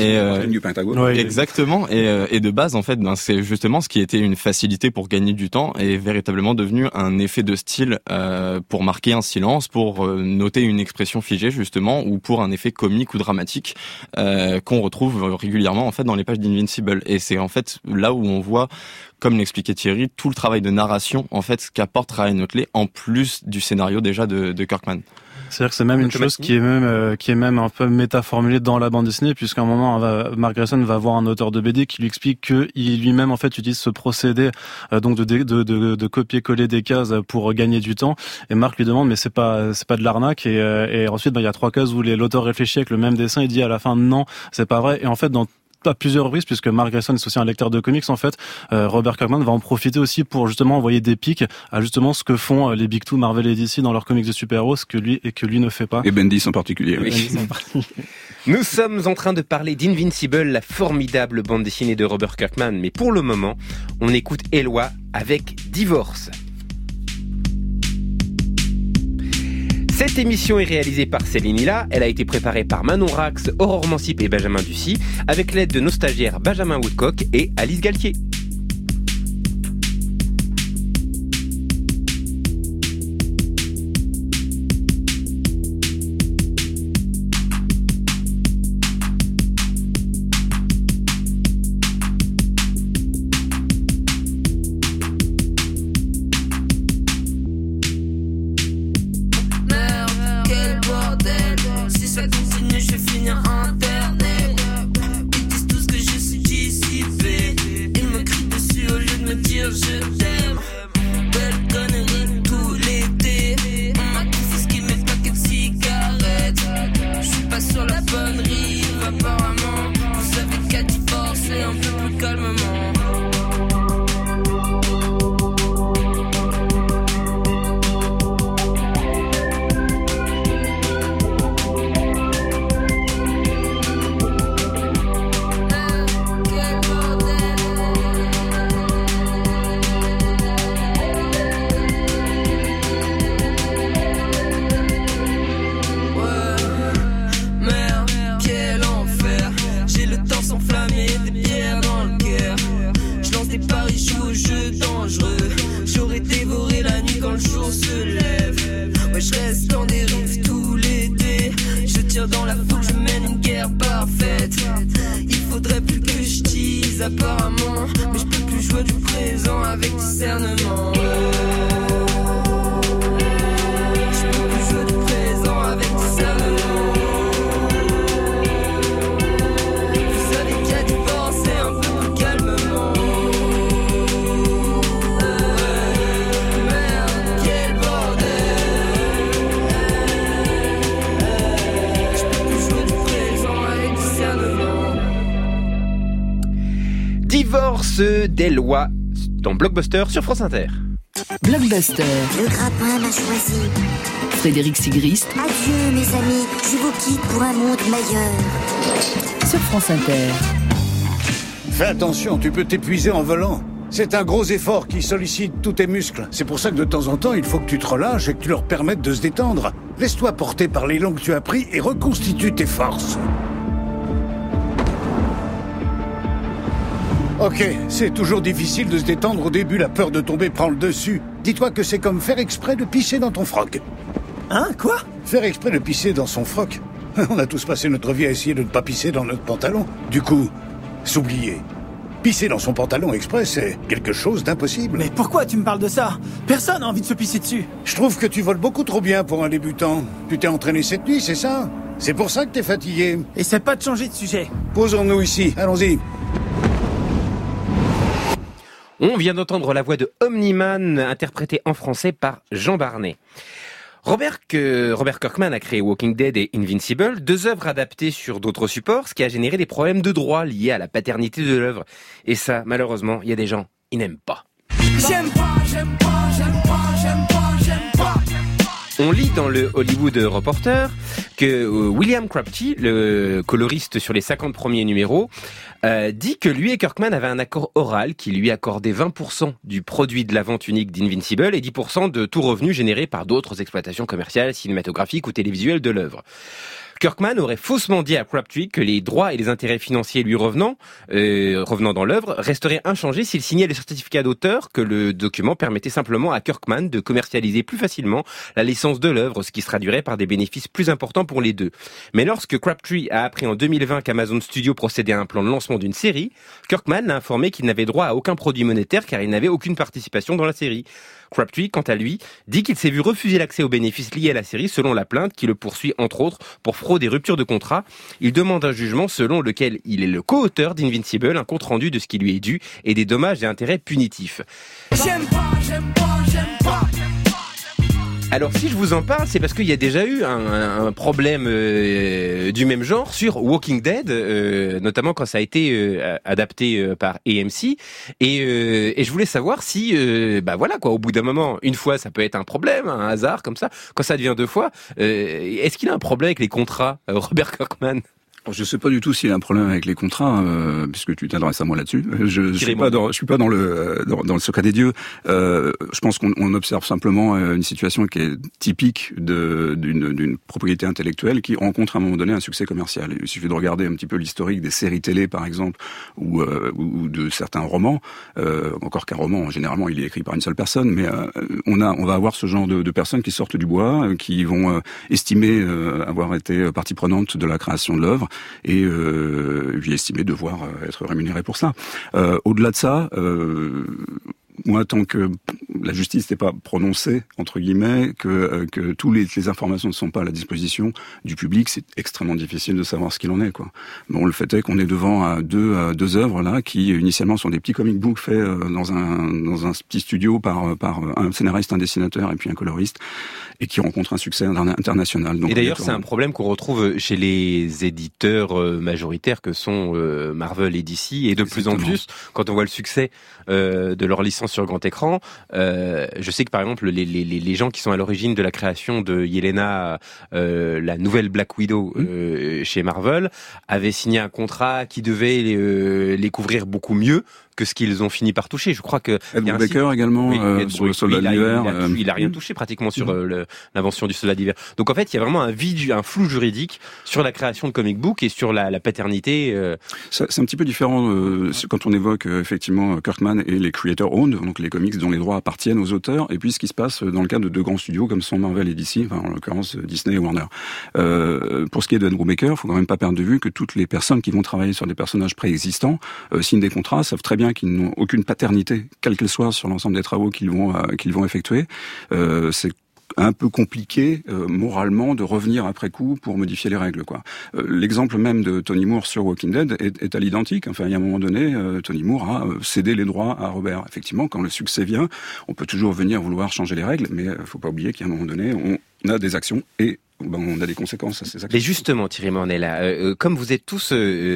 Exactement. Et de base en fait c'est justement ce qui était une facilité pour gagner du temps et véritablement devenu un effet de style pour marquer un silence, pour noter une expression figée justement ou pour un effet comique ou dramatique qu'on retrouve régulièrement en fait dans les pages d'Invincible. Et c'est en fait là où on voit, comme l'expliquait Thierry, tout le travail de narration en fait qu'apporte Ryan Otley en plus du scénario déjà de Kirkman. C'est-à-dire que c'est même une chose qui est même un peu métaformulée dans la bande dessinée, puisqu'à un moment, Mark Grayson va voir un auteur de BD qui lui explique que il lui-même en fait utilise ce procédé donc de copier-coller des cases pour gagner du temps. Et Mark lui demande mais c'est pas de l'arnaque. Et ensuite il y a 3 cases où l'auteur réfléchit avec le même dessin, il dit à la fin non, c'est pas vrai. Et en fait à plusieurs reprises, puisque Mark Grayson est aussi un lecteur de comics, en fait, Robert Kirkman va en profiter aussi pour justement envoyer des pics à justement ce que font les Big Two, Marvel et DC dans leurs comics de super-héros, ce que lui ne fait pas. Et Bendis en particulier. Oui. Nous sommes en train de parler d'Invincible, la formidable bande dessinée de Robert Kirkman, mais pour le moment, on écoute Eloi avec Divorce. Cette émission est réalisée par Céline Hilla, elle a été préparée par Manon Rax, Aurore Mancip et Benjamin Ducy, avec l'aide de nos stagiaires Benjamin Woodcock et Alice Galtier. quand le jour se lève. Ouais, je reste en dérive tout l'été. Je tire dans la foule, je mène une guerre parfaite. Il faudrait plus que je dise apparemment, mais je peux plus jouer du présent avec discernement. Je peux plus jouer du présent avec discernement. Vous savez qu'à divorcer un peu plus calmement. Merde, quel bordel. Je peux plus jouer du présent avec discernement. Divorce des lois dans Blockbuster sur France Inter. Blockbuster. Le grappin m'a choisi. Frédéric Sigrist. Adieu mes amis, je vous quitte pour un monde meilleur. Sur France Inter. Fais attention, tu peux t'épuiser en volant. C'est un gros effort qui sollicite tous tes muscles. C'est pour ça que de temps en temps, il faut que tu te relâches et que tu leur permettes de se détendre. Laisse-toi porter par l'élan que tu as pris et reconstitue tes forces. Ok, c'est toujours difficile de se détendre au début, la peur de tomber prend le dessus. Dis-toi que c'est comme faire exprès de pisser dans ton froc. Hein, quoi? Faire exprès de pisser dans son froc. On a tous passé notre vie à essayer de ne pas pisser dans notre pantalon. Du coup, s'oublier. Pisser dans son pantalon exprès, c'est quelque chose d'impossible. Mais pourquoi tu me parles de ça? Personne n'a envie de se pisser dessus. Je trouve que tu voles beaucoup trop bien pour un débutant. Tu t'es entraîné cette nuit, c'est ça? C'est pour ça que t'es fatigué. Essaie pas de changer de sujet. Posons-nous ici, allons-y. On vient d'entendre la voix de Omni-Man, interprétée en français par Jean Barnet. Robert Kirkman a créé Walking Dead et Invincible, 2 œuvres adaptées sur d'autres supports, ce qui a généré des problèmes de droit liés à la paternité de l'œuvre. Et ça, malheureusement, il y a des gens, ils n'aiment pas. J'aime pas, j'aime pas, j'aime pas, j'aime pas, j'aime pas. On lit dans le Hollywood Reporter que William Crabtree, le coloriste sur les 50 premiers numéros, dit que lui et Kirkman avaient un accord oral qui lui accordait 20% du produit de la vente unique d'Invincible et 10% de tout revenu généré par d'autres exploitations commerciales, cinématographiques ou télévisuelles de l'œuvre. Kirkman aurait faussement dit à Crabtree que les droits et les intérêts financiers lui revenant dans l'œuvre resteraient inchangés s'il signait le certificat d'auteur, que le document permettait simplement à Kirkman de commercialiser plus facilement la licence de l'œuvre, ce qui se traduirait par des bénéfices plus importants pour les deux. Mais lorsque Crabtree a appris en 2020 qu'Amazon Studios procédait à un plan de lancement d'une série, Kirkman l'a informé qu'il n'avait droit à aucun produit monétaire car il n'avait aucune participation dans la série. Crabtree, quant à lui, dit qu'il s'est vu refuser l'accès aux bénéfices liés à la série selon la plainte qui le poursuit entre autres pour fraude et rupture de contrat. Il demande un jugement selon lequel il est le co-auteur d'Invincible, un compte rendu de ce qui lui est dû et des dommages et intérêts punitifs. J'aime pas, j'aime pas, j'aime pas. Alors si je vous en parle, c'est parce qu'il y a déjà eu un problème du même genre sur Walking Dead, notamment quand ça a été adapté par AMC. Et je voulais savoir si, au bout d'un moment, une fois ça peut être un problème, un hasard comme ça. Quand ça devient 2 fois, est-ce qu'il a un problème avec les contrats, Robert Kirkman? Je sais pas du tout s'il y a un problème avec les contrats, puisque tu t'adresses à moi là-dessus. Je suis pas dans le secret des dieux. Je pense qu'on observe simplement une situation qui est typique d'une propriété intellectuelle qui rencontre à un moment donné un succès commercial. Il suffit de regarder un petit peu l'historique des séries télé, par exemple, ou de certains romans. Encore qu'un roman, généralement, il est écrit par une seule personne, mais on va avoir ce genre de personnes qui sortent du bois, qui vont estimer avoir été partie prenante de la création de l'œuvre. Et j'ai estimé devoir être rémunéré pour ça. Au-delà de ça, moi, tant que la justice n'est pas prononcée, entre guillemets, que toutes les informations ne sont pas à la disposition du public, c'est extrêmement difficile de savoir ce qu'il en est, quoi. Bon, le fait est qu'on est devant deux œuvres là qui initialement sont des petits comic books faits dans un petit studio par un scénariste, un dessinateur et puis un coloriste, et qui rencontrent un succès international. Donc, et d'ailleurs, c'est un problème qu'on retrouve chez les éditeurs majoritaires que sont Marvel et DC, et de plus en plus, quand on voit le succès de leur licence sur grand écran, je sais que par exemple les gens qui sont à l'origine de la création de Yelena, la nouvelle Black Widow chez Marvel, avaient signé un contrat qui devait les couvrir beaucoup mieux que ce qu'ils ont fini par toucher. Je crois que Ed Brubaker également sur le soldat d'hiver. Il a rien touché pratiquement sur l'invention du soldat d'hiver. Donc en fait, il y a vraiment un vide, un flou juridique sur la création de comic book et sur la paternité. C'est un petit peu différent quand on évoque effectivement Kirkman et les creator owned, donc les comics dont les droits appartiennent aux auteurs, et puis ce qui se passe dans le cadre de deux grands studios comme sont Marvel et DC, enfin en l'occurrence Disney et Warner. Pour ce qui est de Ed Brubaker, faut quand même pas perdre de vue que toutes les personnes qui vont travailler sur des personnages préexistants signent des contrats, savent très bien qu'ils n'ont aucune paternité, quelle qu'elle soit, sur l'ensemble des travaux qu'ils vont effectuer. C'est un peu compliqué moralement de revenir après coup pour modifier les règles, quoi. L'exemple même de Tony Moore sur Walking Dead est à l'identique. Enfin, il y a un moment donné, Tony Moore a cédé les droits à Robert. Effectivement, quand le succès vient, on peut toujours venir vouloir changer les règles, mais faut pas oublier qu'à un moment donné, on a des actions et on a des conséquences à ces actions. Mais justement, Thierry Mornay, là, comme vous êtes tous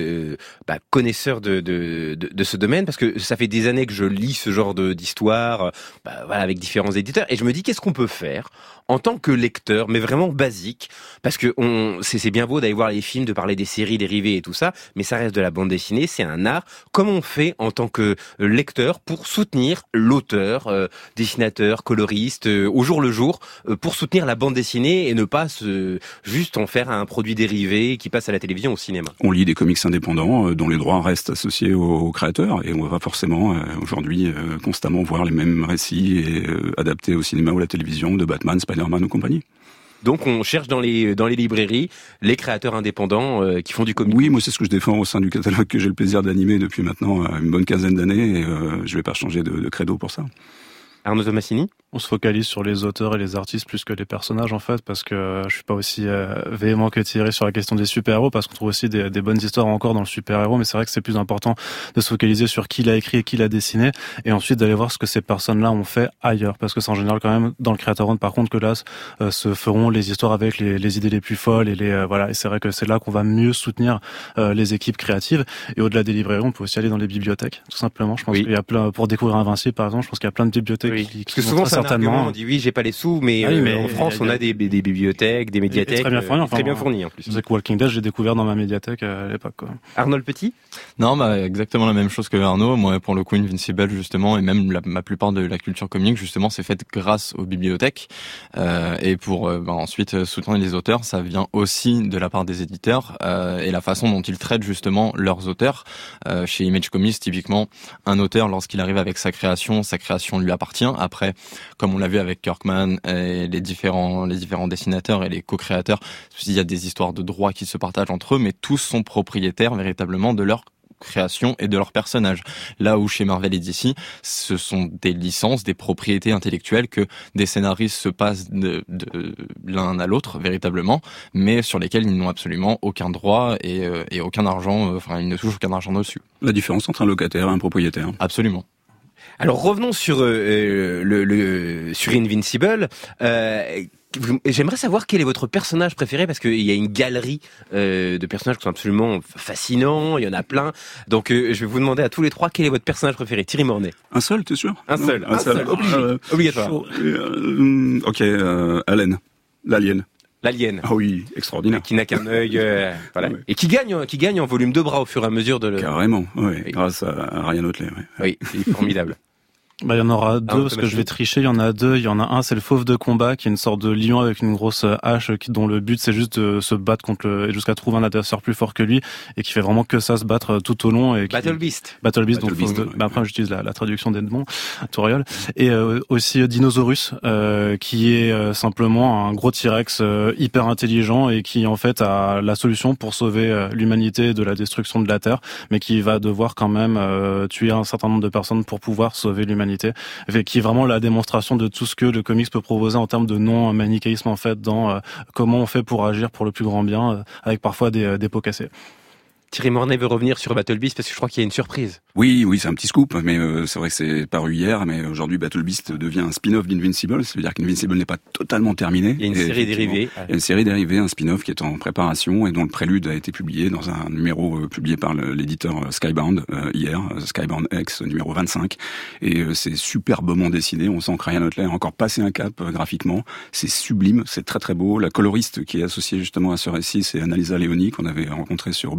connaisseurs de ce domaine, parce que ça fait des années que je lis ce genre d'histoire, voilà, avec différents éditeurs, et je me dis qu'est-ce qu'on peut faire en tant que lecteur, mais vraiment basique, parce que c'est bien beau d'aller voir les films, de parler des séries dérivées et tout ça, mais ça reste de la bande dessinée, c'est un art. Comment on fait en tant que lecteur pour soutenir l'auteur, dessinateur, coloriste, au jour le jour, pour soutenir la bande dessinée et ne pas juste en faire un produit dérivé qui passe à la télévision, au cinéma? On lit des comics indépendants dont les droits restent associés aux créateurs, et on va forcément aujourd'hui constamment voir les mêmes récits et adaptés au cinéma ou à la télévision de Batman, Spider-Man ou compagnie. Donc on cherche dans les librairies les créateurs indépendants qui font du comics. Oui, moi c'est ce que je défends au sein du catalogue que j'ai le plaisir d'animer depuis maintenant une bonne quinzaine d'années, et je vais pas changer de credo pour ça. Arnaud Tomassini? On se focalise sur les auteurs et les artistes plus que les personnages, en fait, parce que je suis pas aussi véhément que Thierry sur la question des super-héros, parce qu'on trouve aussi des bonnes histoires encore dans le super-héros, mais c'est vrai que c'est plus important de se focaliser sur qui l'a écrit et qui l'a dessiné, et ensuite d'aller voir ce que ces personnes-là ont fait ailleurs, parce que c'est en général quand même dans le creator owned, par contre, que là se feront les histoires avec les idées les plus folles et voilà, et c'est vrai que c'est là qu'on va mieux soutenir les équipes créatives. Et au-delà des librairies, on peut aussi aller dans les bibliothèques, tout simplement. Je pense qu'il y a plein, pour découvrir Invincible, par exemple, je pense qu'il y a plein de bibliothèques qui parce que souvent c'est un argument, on dit oui, j'ai pas les sous, mais en France on a des bibliothèques, des médiathèques très bien fournies, en plus. C'est que Walking Dead, j'ai découvert dans ma médiathèque à l'époque, quoi. Arnaud le Petit? Non, exactement la même chose que Arnaud. Moi, pour le coup, Invincible, justement, et même ma plupart de la culture comique, justement, c'est faite grâce aux bibliothèques. Et pour ensuite soutenir les auteurs, ça vient aussi de la part des éditeurs et la façon dont ils traitent justement leurs auteurs. Chez Image Comics, typiquement, un auteur, lorsqu'il arrive avec sa création lui appartient. Après, comme on l'a vu avec Kirkman et les différents dessinateurs et les co-créateurs, il y a des histoires de droits qui se partagent entre eux, mais tous sont propriétaires véritablement de leur création et de leurs personnages. Là où chez Marvel et DC, ce sont des licences, des propriétés intellectuelles que des scénaristes se passent de l'un à l'autre véritablement, mais sur lesquels ils n'ont absolument aucun droit et aucun argent, ils ne touchent aucun argent dessus. La différence entre un locataire et un propriétaire. Absolument. Alors revenons sur sur Invincible. J'aimerais savoir quel est votre personnage préféré, parce qu'il y a une galerie de personnages qui sont absolument fascinants, il y en a plein. Donc je vais vous demander à tous les trois quel est votre personnage préféré. Thierry Mornay. Un seul, t'es sûr? Un seul, obligatoire. Ok, Allen, l'alien. L'alien. Ah oui, extraordinaire. Qui n'a qu'un œil, voilà. Ouais. Et qui gagne en volume de bras au fur et à mesure de Carrément, oui. Grâce à Ryan Otley, oui. Oui, c'est formidable. Il y en aura deux, parce que je vais tricher. Il y en a deux. Il y en a un, c'est le fauve de combat, qui est une sorte de lion avec une grosse hache, dont le but c'est juste de se battre contre jusqu'à trouver un adversaire plus fort que lui, et qui fait vraiment que ça, se battre tout au long. Et Battle Beast. Donc après j'utilise la traduction d'Edmond Touriol. Et aussi Dinosaurus, qui est simplement un gros T-Rex hyper intelligent et qui en fait a la solution pour sauver l'humanité de la destruction de la Terre, mais qui va devoir quand même tuer un certain nombre de personnes pour pouvoir sauver l'humanité. Qui est vraiment la démonstration de tout ce que le comics peut proposer en termes de non-manichéisme, en fait, dans comment on fait pour agir pour le plus grand bien, avec parfois des pots cassés. Thierry Mornay veut revenir sur Battle Beast parce que je crois qu'il y a une surprise. Oui, c'est un petit scoop, mais c'est vrai que c'est paru hier, mais aujourd'hui Battle Beast devient un spin-off d'Invincible, ça veut dire qu'Invincible n'est pas totalement terminé. Il y a une série dérivée. Il y a une série dérivée, un spin-off qui est en préparation et dont le prélude a été publié dans un numéro publié par l'éditeur Skybound hier, Skybound X numéro 25, et c'est superbement dessiné, on sent que Ryan Otley a encore passé un cap graphiquement, c'est sublime, c'est très très beau. La coloriste qui est associée justement à ce récit, c'est Annalisa Leoni qu'on avait rencontrée sur Oblivion Song,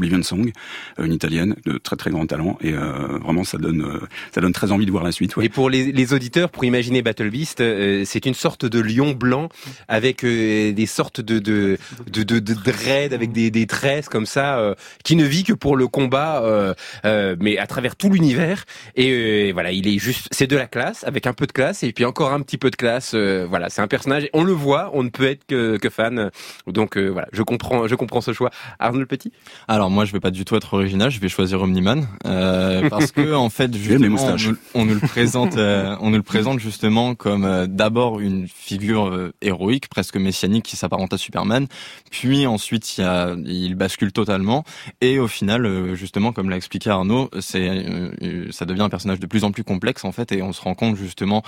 Young, une italienne de très très grand talent, et vraiment ça donne très envie de voir la suite. Ouais. Et pour les auditeurs, pour imaginer Battle Beast, c'est une sorte de lion blanc avec des sortes de dreads avec des tresses comme ça, qui ne vit que pour le combat, mais à travers tout l'univers. Et voilà, il est juste, c'est de la classe avec un peu de classe et puis encore un petit peu de classe. Voilà, c'est un personnage. On le voit, on ne peut être que fan. Donc voilà, je comprends ce choix. Arnaud Petit. Alors moi, je vais pas du tout être original. Je vais choisir Omni-Man parce que en fait, justement, on nous le présente justement comme d'abord une figure héroïque, presque messianique, qui s'apparente à Superman. Puis ensuite, il bascule totalement. Et au final, justement, comme l'a expliqué Arnaud, ça devient un personnage de plus en plus complexe en fait, et on se rend compte justement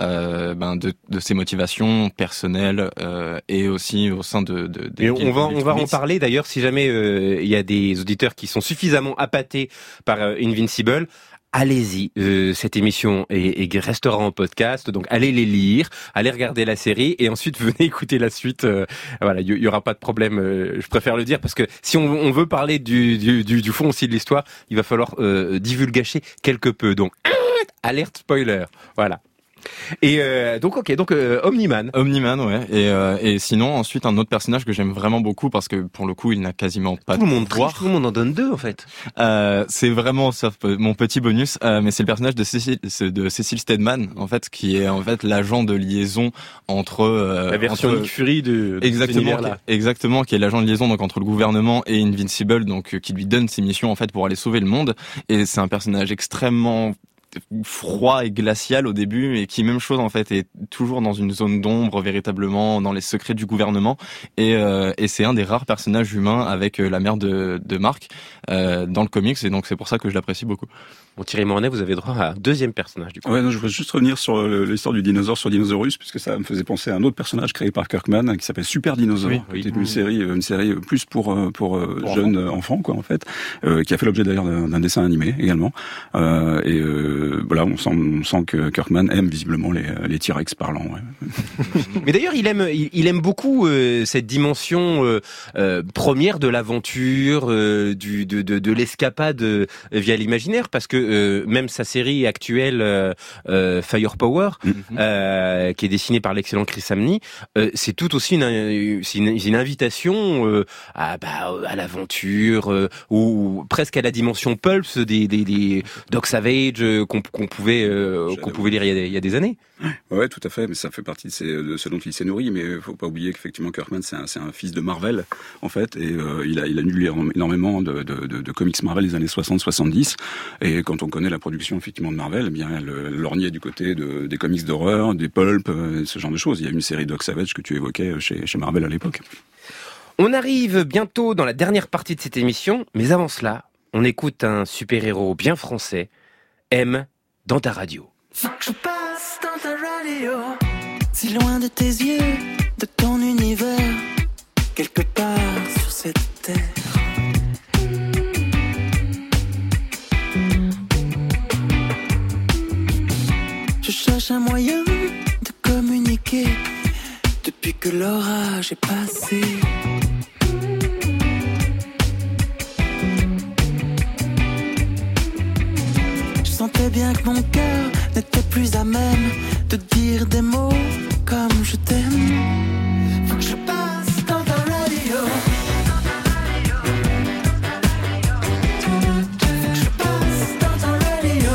de ses motivations personnelles et aussi au sein de et on va en parler d'ailleurs si jamais il y a des auditeurs qui sont suffisamment appâtés par Invincible. Allez-y, cette émission restera en podcast, donc allez les lire, allez regarder la série et ensuite venez écouter la suite. Voilà, il y aura pas de problème. Je préfère le dire parce que si on veut parler du fond aussi de l'histoire, il va falloir divulgacher quelque peu. Donc alerte spoiler. Voilà. Et donc Omni-Man, ouais. Et sinon ensuite un autre personnage que j'aime vraiment beaucoup parce que pour le coup il n'a quasiment pas tout le monde en donne deux en fait. C'est vraiment mon petit bonus, mais c'est le personnage de Cecil Stedman en fait, qui est en fait l'agent de liaison entre la version Nick Fury de exactement, qui est l'agent de liaison donc entre le gouvernement et Invincible, donc qui lui donne ses missions en fait pour aller sauver le monde. Et c'est un personnage extrêmement froid et glacial au début, et qui, même chose en fait, est toujours dans une zone d'ombre, véritablement dans les secrets du gouvernement, et c'est un des rares personnages humains avec la mère de Mark dans le comics, et donc c'est pour ça que je l'apprécie beaucoup. Bon, Thierry Mornay, vous avez droit à un deuxième personnage du coup. Ouais, non, je voudrais juste revenir sur l'histoire du dinosaure sur Dinosaurus, puisque ça me faisait penser à un autre personnage créé par Kirkman qui s'appelle Super Dinosaur, qui était une série plus pour jeunes enfants quoi en fait, qui a fait l'objet d'ailleurs d'un dessin animé également, voilà, on sent que Kirkman aime visiblement les T-Rex parlants. Ouais. Mais d'ailleurs, il aime beaucoup cette dimension première de l'aventure, de l'escapade via l'imaginaire, parce que même sa série actuelle Firepower, qui est dessinée par l'excellent Chris Samney, c'est tout aussi une invitation à l'aventure, ou presque à la dimension pulps des Doc Savage qu'on pouvait lire il y a des années. Ouais, tout à fait, mais ça fait partie de ce dont il s'est nourri, mais faut pas oublier qu'effectivement Kirkman c'est un fils de Marvel en fait, et il a lu énormément de comics Marvel des années 60-70, et quand on connaît la production effectivement de Marvel, eh bien elle lorgnait du côté des comics d'horreur, des pulp, ce genre de choses. Il y a une série Doc Savage que tu évoquais chez Marvel à l'époque. On arrive bientôt dans la dernière partie de cette émission, mais avant cela, on écoute un super-héros bien français, M dans ta radio. Faut que je passe dans ta radio, si loin de tes yeux, de ton univers, quelque part sur cette terre. Je cherche un moyen de communiquer depuis que l'orage est passé. Je sentais bien que mon cœur n'était plus à même de dire des mots comme je t'aime. Faut que je passe dans ta radio. Faut que je passe dans ta radio.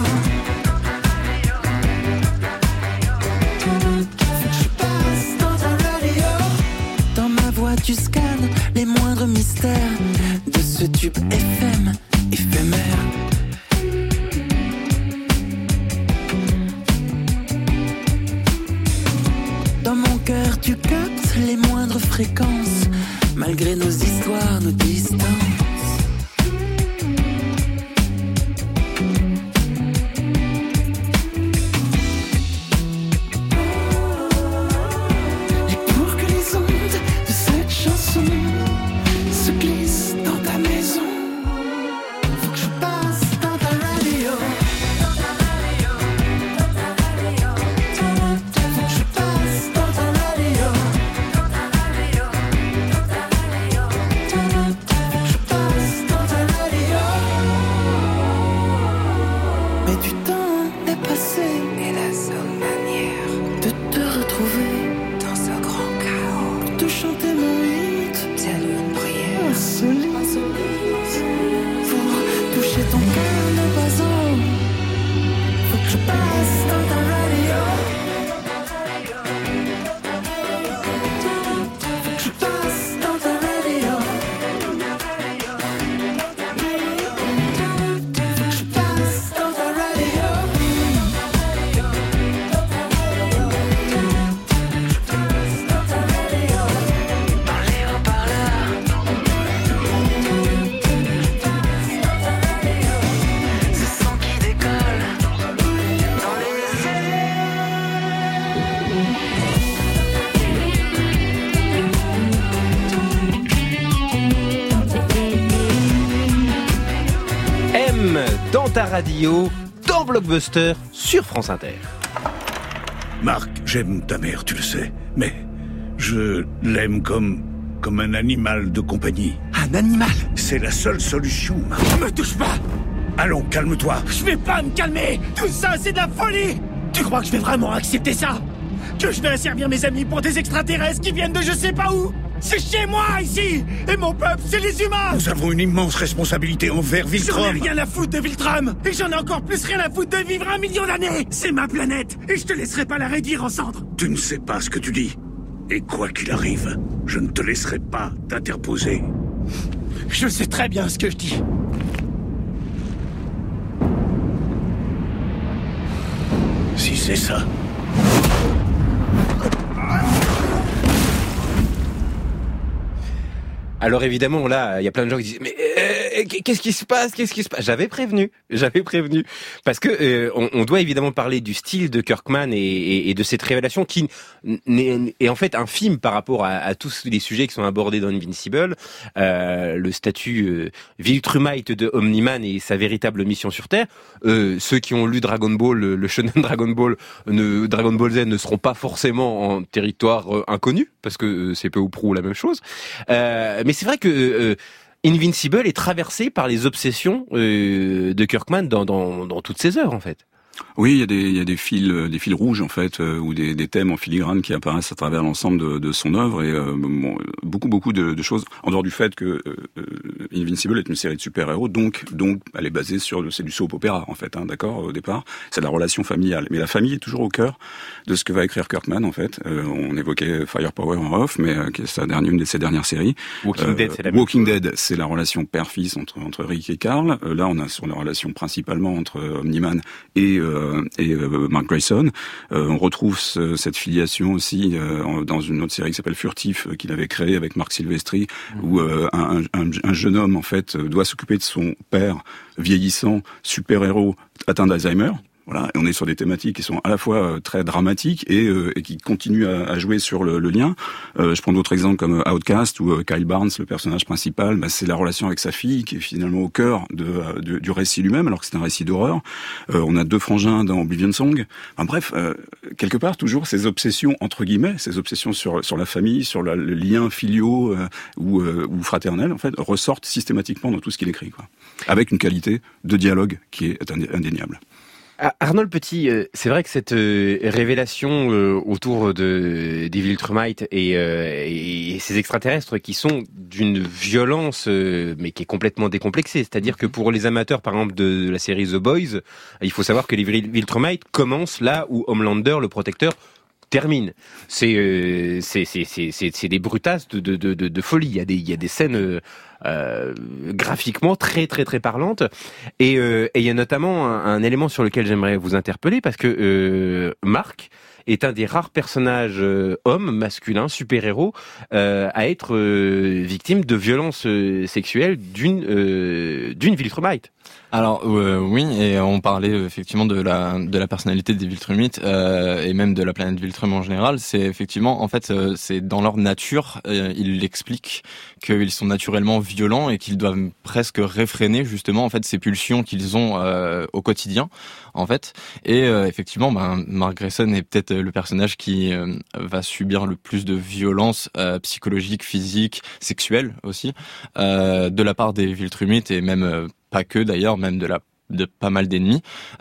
Faut que je passe dans ta radio. Dans ma voix tu scannes les moindres mystères de ce tube FM éphémère. Cœur, tu captes les moindres fréquences, malgré nos histoires, nos distances. Et pour que les ondes de cette chanson se glissent dans ta maison, faut que je passe dans ta radio. ta radio, dans Blockbuster, sur France Inter. Marc, j'aime ta mère, tu le sais, mais je l'aime comme un animal de compagnie. Un animal? C'est la seule solution, Marc. Me touche pas! Allons, calme-toi. Je vais pas me calmer! Tout ça, c'est de la folie! Tu crois que je vais vraiment accepter ça? Que je vais asservir mes amis pour des extraterrestres qui viennent de je sais pas où? C'est chez moi, ici! Et mon peuple, c'est les humains! Nous avons une immense responsabilité envers Viltrum. J'en ai rien à foutre de Viltrum! Et j'en ai encore plus rien à foutre de vivre 1 million d'années! C'est ma planète! Et je te laisserai pas la réduire en cendres! Tu ne sais pas ce que tu dis. Et quoi qu'il arrive, je ne te laisserai pas t'interposer. Je sais très bien ce que je dis. Si c'est ça... Alors évidemment, là, il y a plein de gens qui disent mais qu'est-ce qui se passe? J'avais prévenu, parce que on doit évidemment parler du style de Kirkman et de cette révélation qui est en fait infime par rapport à tous les sujets qui sont abordés dans Invincible. Le statut Viltrumite de Omni-Man et sa véritable mission sur Terre. Ceux qui ont lu Dragon Ball, le shonen Dragon Ball Z ne seront pas forcément en territoire inconnu, parce que c'est peu ou prou la même chose. Mais c'est vrai que Invincible est traversé par les obsessions de Kirkman dans toutes ses œuvres, en fait. Oui, il y a des fils rouges en fait, ou des thèmes en filigrane qui apparaissent à travers l'ensemble de son œuvre, et beaucoup de choses. En dehors du fait que Invincible est une série de super-héros, donc elle est basée c'est du soap opéra en fait, d'accord, au départ. C'est de la relation familiale, mais la famille est toujours au cœur de ce que va écrire Kirkman en fait. On évoquait Firepower en off, mais qui est une de ses dernières séries. Walking Dead, c'est la relation père-fils entre Rick et Carl. Là, on a sur la relation principalement entre Omni-Man et Mark Grayson. On retrouve cette filiation aussi dans une autre série qui s'appelle Furtif, qu'il avait créée avec Marc Silvestri, où un jeune homme en fait doit s'occuper de son père vieillissant, super-héros atteint d'Alzheimer. Voilà, et on est sur des thématiques qui sont à la fois très dramatiques et qui continuent à jouer sur le lien. Je prends d'autres exemples comme Outcast, où Kyle Barnes, le personnage principal, c'est la relation avec sa fille qui est finalement au cœur du récit lui-même, alors que c'est un récit d'horreur. On a 2 frangins dans Oblivion Song. Enfin, bref, quelque part toujours ces obsessions entre guillemets, ces obsessions sur la famille, sur le lien filiaux ou fraternel, en fait, ressortent systématiquement dans tout ce qu'il écrit, quoi. Avec une qualité de dialogue qui est indéniable. Arnaud Petit, c'est vrai que cette révélation autour des Viltrumites et ces extraterrestres qui sont d'une violence mais qui est complètement décomplexée, c'est-à-dire que pour les amateurs par exemple de la série The Boys, il faut savoir que les Viltrumites commencent là où Homelander, le protecteur, termine. C'est des brutasses de folie. Il y a des scènes graphiquement très parlantes, et il y a notamment un élément sur lequel j'aimerais vous interpeller, parce que Marc est un des rares personnages hommes, masculins, super-héros à être victime de violences sexuelles d'une Viltrumite. Alors oui, et on parlait effectivement de la personnalité des Viltrumites et même de la planète Viltrum en général. C'est effectivement, en fait, c'est dans leur nature. Ils l'expliquent qu'ils sont naturellement violents et qu'ils doivent presque réfréner justement en fait ces pulsions qu'ils ont au quotidien, en fait. Et effectivement, Mark Grayson est peut-être le personnage qui va subir le plus de violences psychologiques, physiques, sexuelles aussi de la part des Viltrumites, et même pas que d'ailleurs, même de pas mal d'ennemis.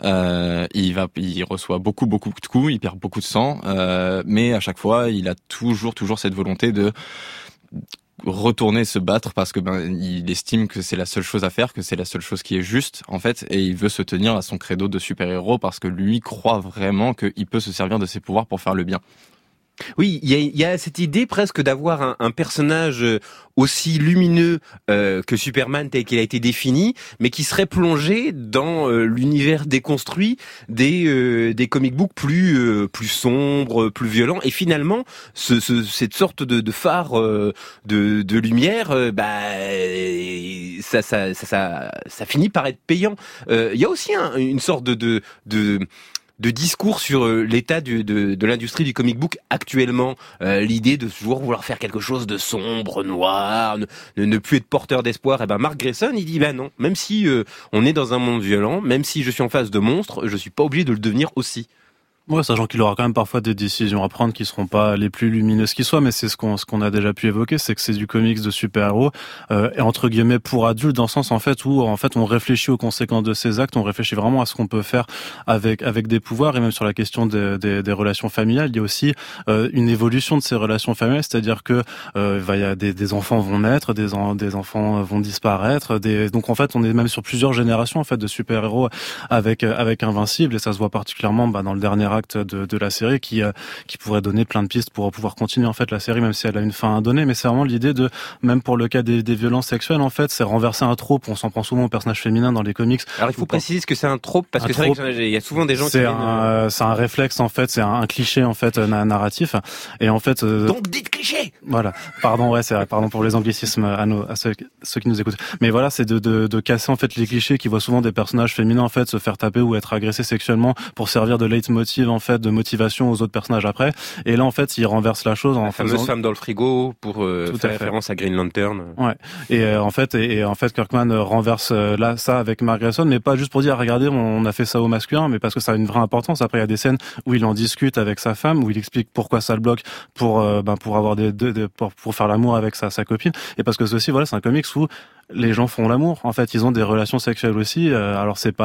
Il reçoit beaucoup de coups, il perd beaucoup de sang, mais à chaque fois, il a toujours cette volonté de retourner se battre, parce que il estime que c'est la seule chose à faire, que c'est la seule chose qui est juste en fait, et il veut se tenir à son credo de super-héros parce que lui croit vraiment qu'il peut se servir de ses pouvoirs pour faire le bien. Oui, il y a cette idée presque d'avoir un personnage aussi lumineux que Superman tel qu'il a été défini, mais qui serait plongé dans l'univers déconstruit des comic books plus sombres, plus violents, et finalement cette sorte de phare de lumière, ça finit par être payant. Il y a aussi une sorte de discours sur l'état de l'industrie du comic book actuellement. L'idée de toujours vouloir faire quelque chose de sombre, noir, ne plus être porteur d'espoir. Et ben Mark Grayson, il dit non, même si on est dans un monde violent, même si je suis en face de monstres, je suis pas obligé de le devenir aussi. Ouais, sachant qu'il aura quand même parfois des décisions à prendre qui seront pas les plus lumineuses qui soient, mais c'est ce qu'on a déjà pu évoquer, c'est que c'est du comics de super-héros et entre guillemets pour adultes, dans le sens en fait où on réfléchit aux conséquences de ses actes, on réfléchit vraiment à ce qu'on peut faire avec des pouvoirs, et même sur la question des relations familiales, il y a aussi une évolution de ces relations familiales, c'est-à-dire que il y a des enfants vont naître, des enfants vont disparaître, donc en fait on est même sur plusieurs générations en fait de super-héros avec Invincible, et ça se voit particulièrement dans le dernier acte de la série qui pourrait donner plein de pistes pour pouvoir continuer en fait la série, même si elle a une fin à donner. Mais c'est vraiment l'idée de, même pour le cas des violences sexuelles, en fait, c'est renverser un trope. On s'en prend souvent aux personnages féminins dans les comics. Alors il faut préciser ce que c'est un trope, parce que c'est vrai qu'il y a souvent des gens qui viennent... C'est un réflexe en fait, c'est un cliché en fait narratif. Et en fait... Donc dites cliché. Voilà. Pardon, c'est vrai. Pardon pour les anglicismes à ceux qui nous écoutent. Mais voilà, c'est de casser en fait les clichés qui voient souvent des personnages féminins en fait se faire taper ou être agressés sexuellement pour servir de leitmotiv en fait, de motivation aux autres personnages après. Et là en fait il renverse la chose en faisant... La fameuse femme dans le frigo pour faire référence à Green Lantern. Ouais. Et en fait Kirkman renverse là ça avec Mark Grayson, mais pas juste pour dire regardez on a fait ça au masculin, mais parce que ça a une vraie importance. Après il y a des scènes où il en discute avec sa femme, où il explique pourquoi ça le bloque pour avoir pour faire l'amour avec sa copine, et parce que c'est aussi c'est un comics où les gens font l'amour. En fait, ils ont des relations sexuelles aussi. Alors c'est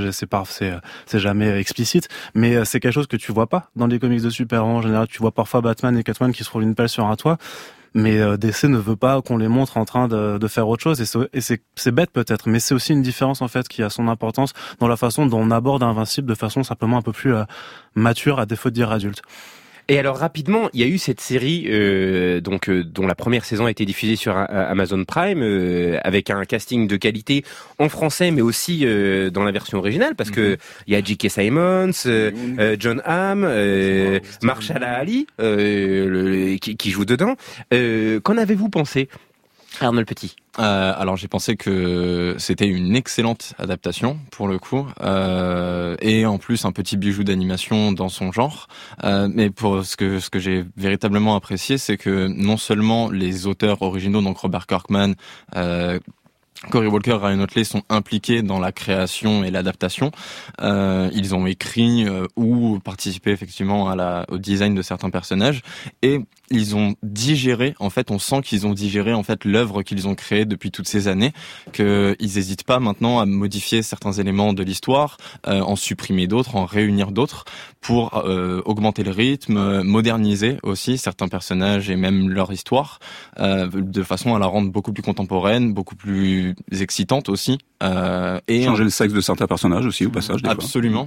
jamais explicite, mais c'est quelque chose que tu vois pas dans les comics de super-héros en général. Tu vois parfois Batman et Catwoman qui se roulent une pelle sur un toit, mais DC ne veut pas qu'on les montre en train de faire autre chose. Et c'est bête peut-être, mais c'est aussi une différence en fait qui a son importance dans la façon dont on aborde Invincible de façon simplement un peu plus mature, à défaut de dire adulte. Et alors rapidement, il y a eu cette série dont la première saison a été diffusée sur Amazon Prime avec un casting de qualité en français, mais aussi dans la version originale, parce que il y a J.K. Simmons, John Hamm, Mahershala Ali qui joue dedans. Qu'en avez-vous pensé, Arnold Petit? Alors j'ai pensé que c'était une excellente adaptation pour le coup, et en plus un petit bijou d'animation dans son genre. Mais pour ce que j'ai véritablement apprécié, c'est que non seulement les auteurs originaux, donc Robert Kirkman, Cory Walker, Ryan Otley, sont impliqués dans la création et l'adaptation. Ils ont écrit ou participé effectivement au design de certains personnages, et ils ont digéré, en fait, on sent qu'ils ont digéré en fait l'œuvre qu'ils ont créée depuis toutes ces années, qu'ils n'hésitent pas maintenant à modifier certains éléments de l'histoire, en supprimer d'autres, en réunir d'autres, pour augmenter le rythme, moderniser aussi certains personnages et même leur histoire, de façon à la rendre beaucoup plus contemporaine, beaucoup plus excitante aussi. Et changer le sexe de certains personnages aussi au passage. Absolument.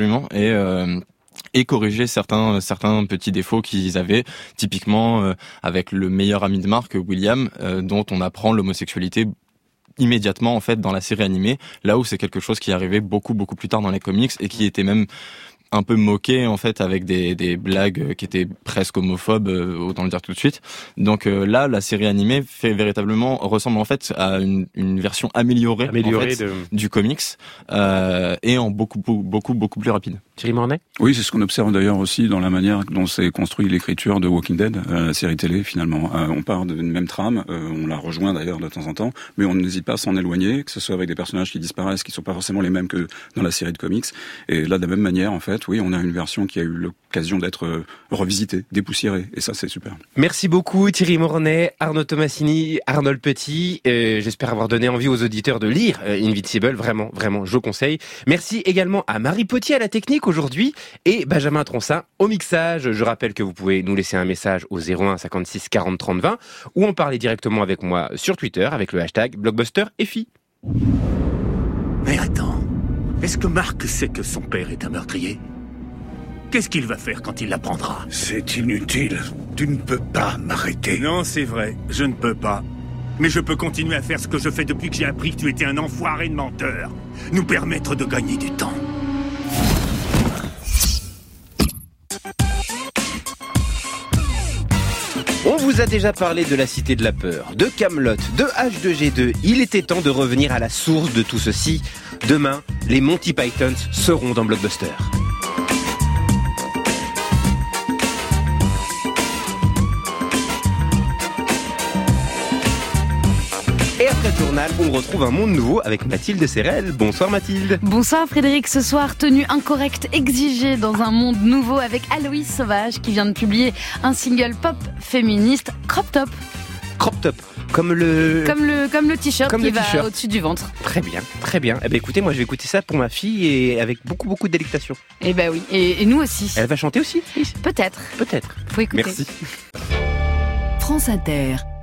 Et corriger certains petits défauts qu'ils avaient, typiquement avec le meilleur ami de Mark, William, dont on apprend l'homosexualité immédiatement en fait dans la série animée, là où c'est quelque chose qui arrivait beaucoup plus tard dans les comics et qui était même un peu moqué en fait avec des blagues qui étaient presque homophobes, autant le dire tout de suite. Donc là, la série animée ressemble en fait à une version améliorée en fait, du comics, et en beaucoup plus rapide. Thierry Mornay ? Oui, c'est ce qu'on observe d'ailleurs aussi dans la manière dont s'est construit l'écriture de Walking Dead, la série télé finalement. On part d'une même trame, on la rejoint d'ailleurs de temps en temps, mais on n'hésite pas à s'en éloigner, que ce soit avec des personnages qui disparaissent, qui sont pas forcément les mêmes que dans la série de comics. Et là, de la même manière, en fait, oui, on a une version qui a eu l'occasion d'être revisitée, dépoussiérée, et ça, c'est super. Merci beaucoup Thierry Mornay, Arnaud Tomassini, Arnold Petit. J'espère avoir donné envie aux auditeurs de lire Invincible, vraiment, je conseille. Merci également à Marie Potier à la technique aujourd'hui et Benjamin Troncin au mixage. Je rappelle que vous pouvez nous laisser un message au 01 56 40 30 20 ou en parler directement avec moi sur Twitter avec le hashtag BlockbusterFI. Mais attends, est-ce que Mark sait que son père est un meurtrier ? Qu'est-ce qu'il va faire quand il l'apprendra ? C'est inutile. Tu ne peux pas m'arrêter. Non, c'est vrai, je ne peux pas. Mais je peux continuer à faire ce que je fais depuis que j'ai appris que tu étais un enfoiré de menteur. Nous permettre de gagner du temps. On vous a déjà parlé de la Cité de la Peur, de Kaamelott, de H2G2. Il était temps de revenir à la source de tout ceci. Demain, les Monty Python seront dans Blockbuster. Et après le journal, on retrouve un monde nouveau avec Mathilde Serrel. Bonsoir Mathilde. Bonsoir Frédéric, ce soir, tenue incorrecte exigée dans un monde nouveau avec Aloïs Sauvage qui vient de publier un single pop féministe, Crop Top. Crop Top, comme le t-shirt comme qui le va t-shirt. au-dessus du ventre. Très bien, très bien. Eh ben écoutez, moi je vais écouter ça pour ma fille et avec beaucoup de délectation. Eh ben oui, et nous aussi. Elle va chanter aussi? Peut-être. Peut-être. Faut écouter. Merci. France Inter.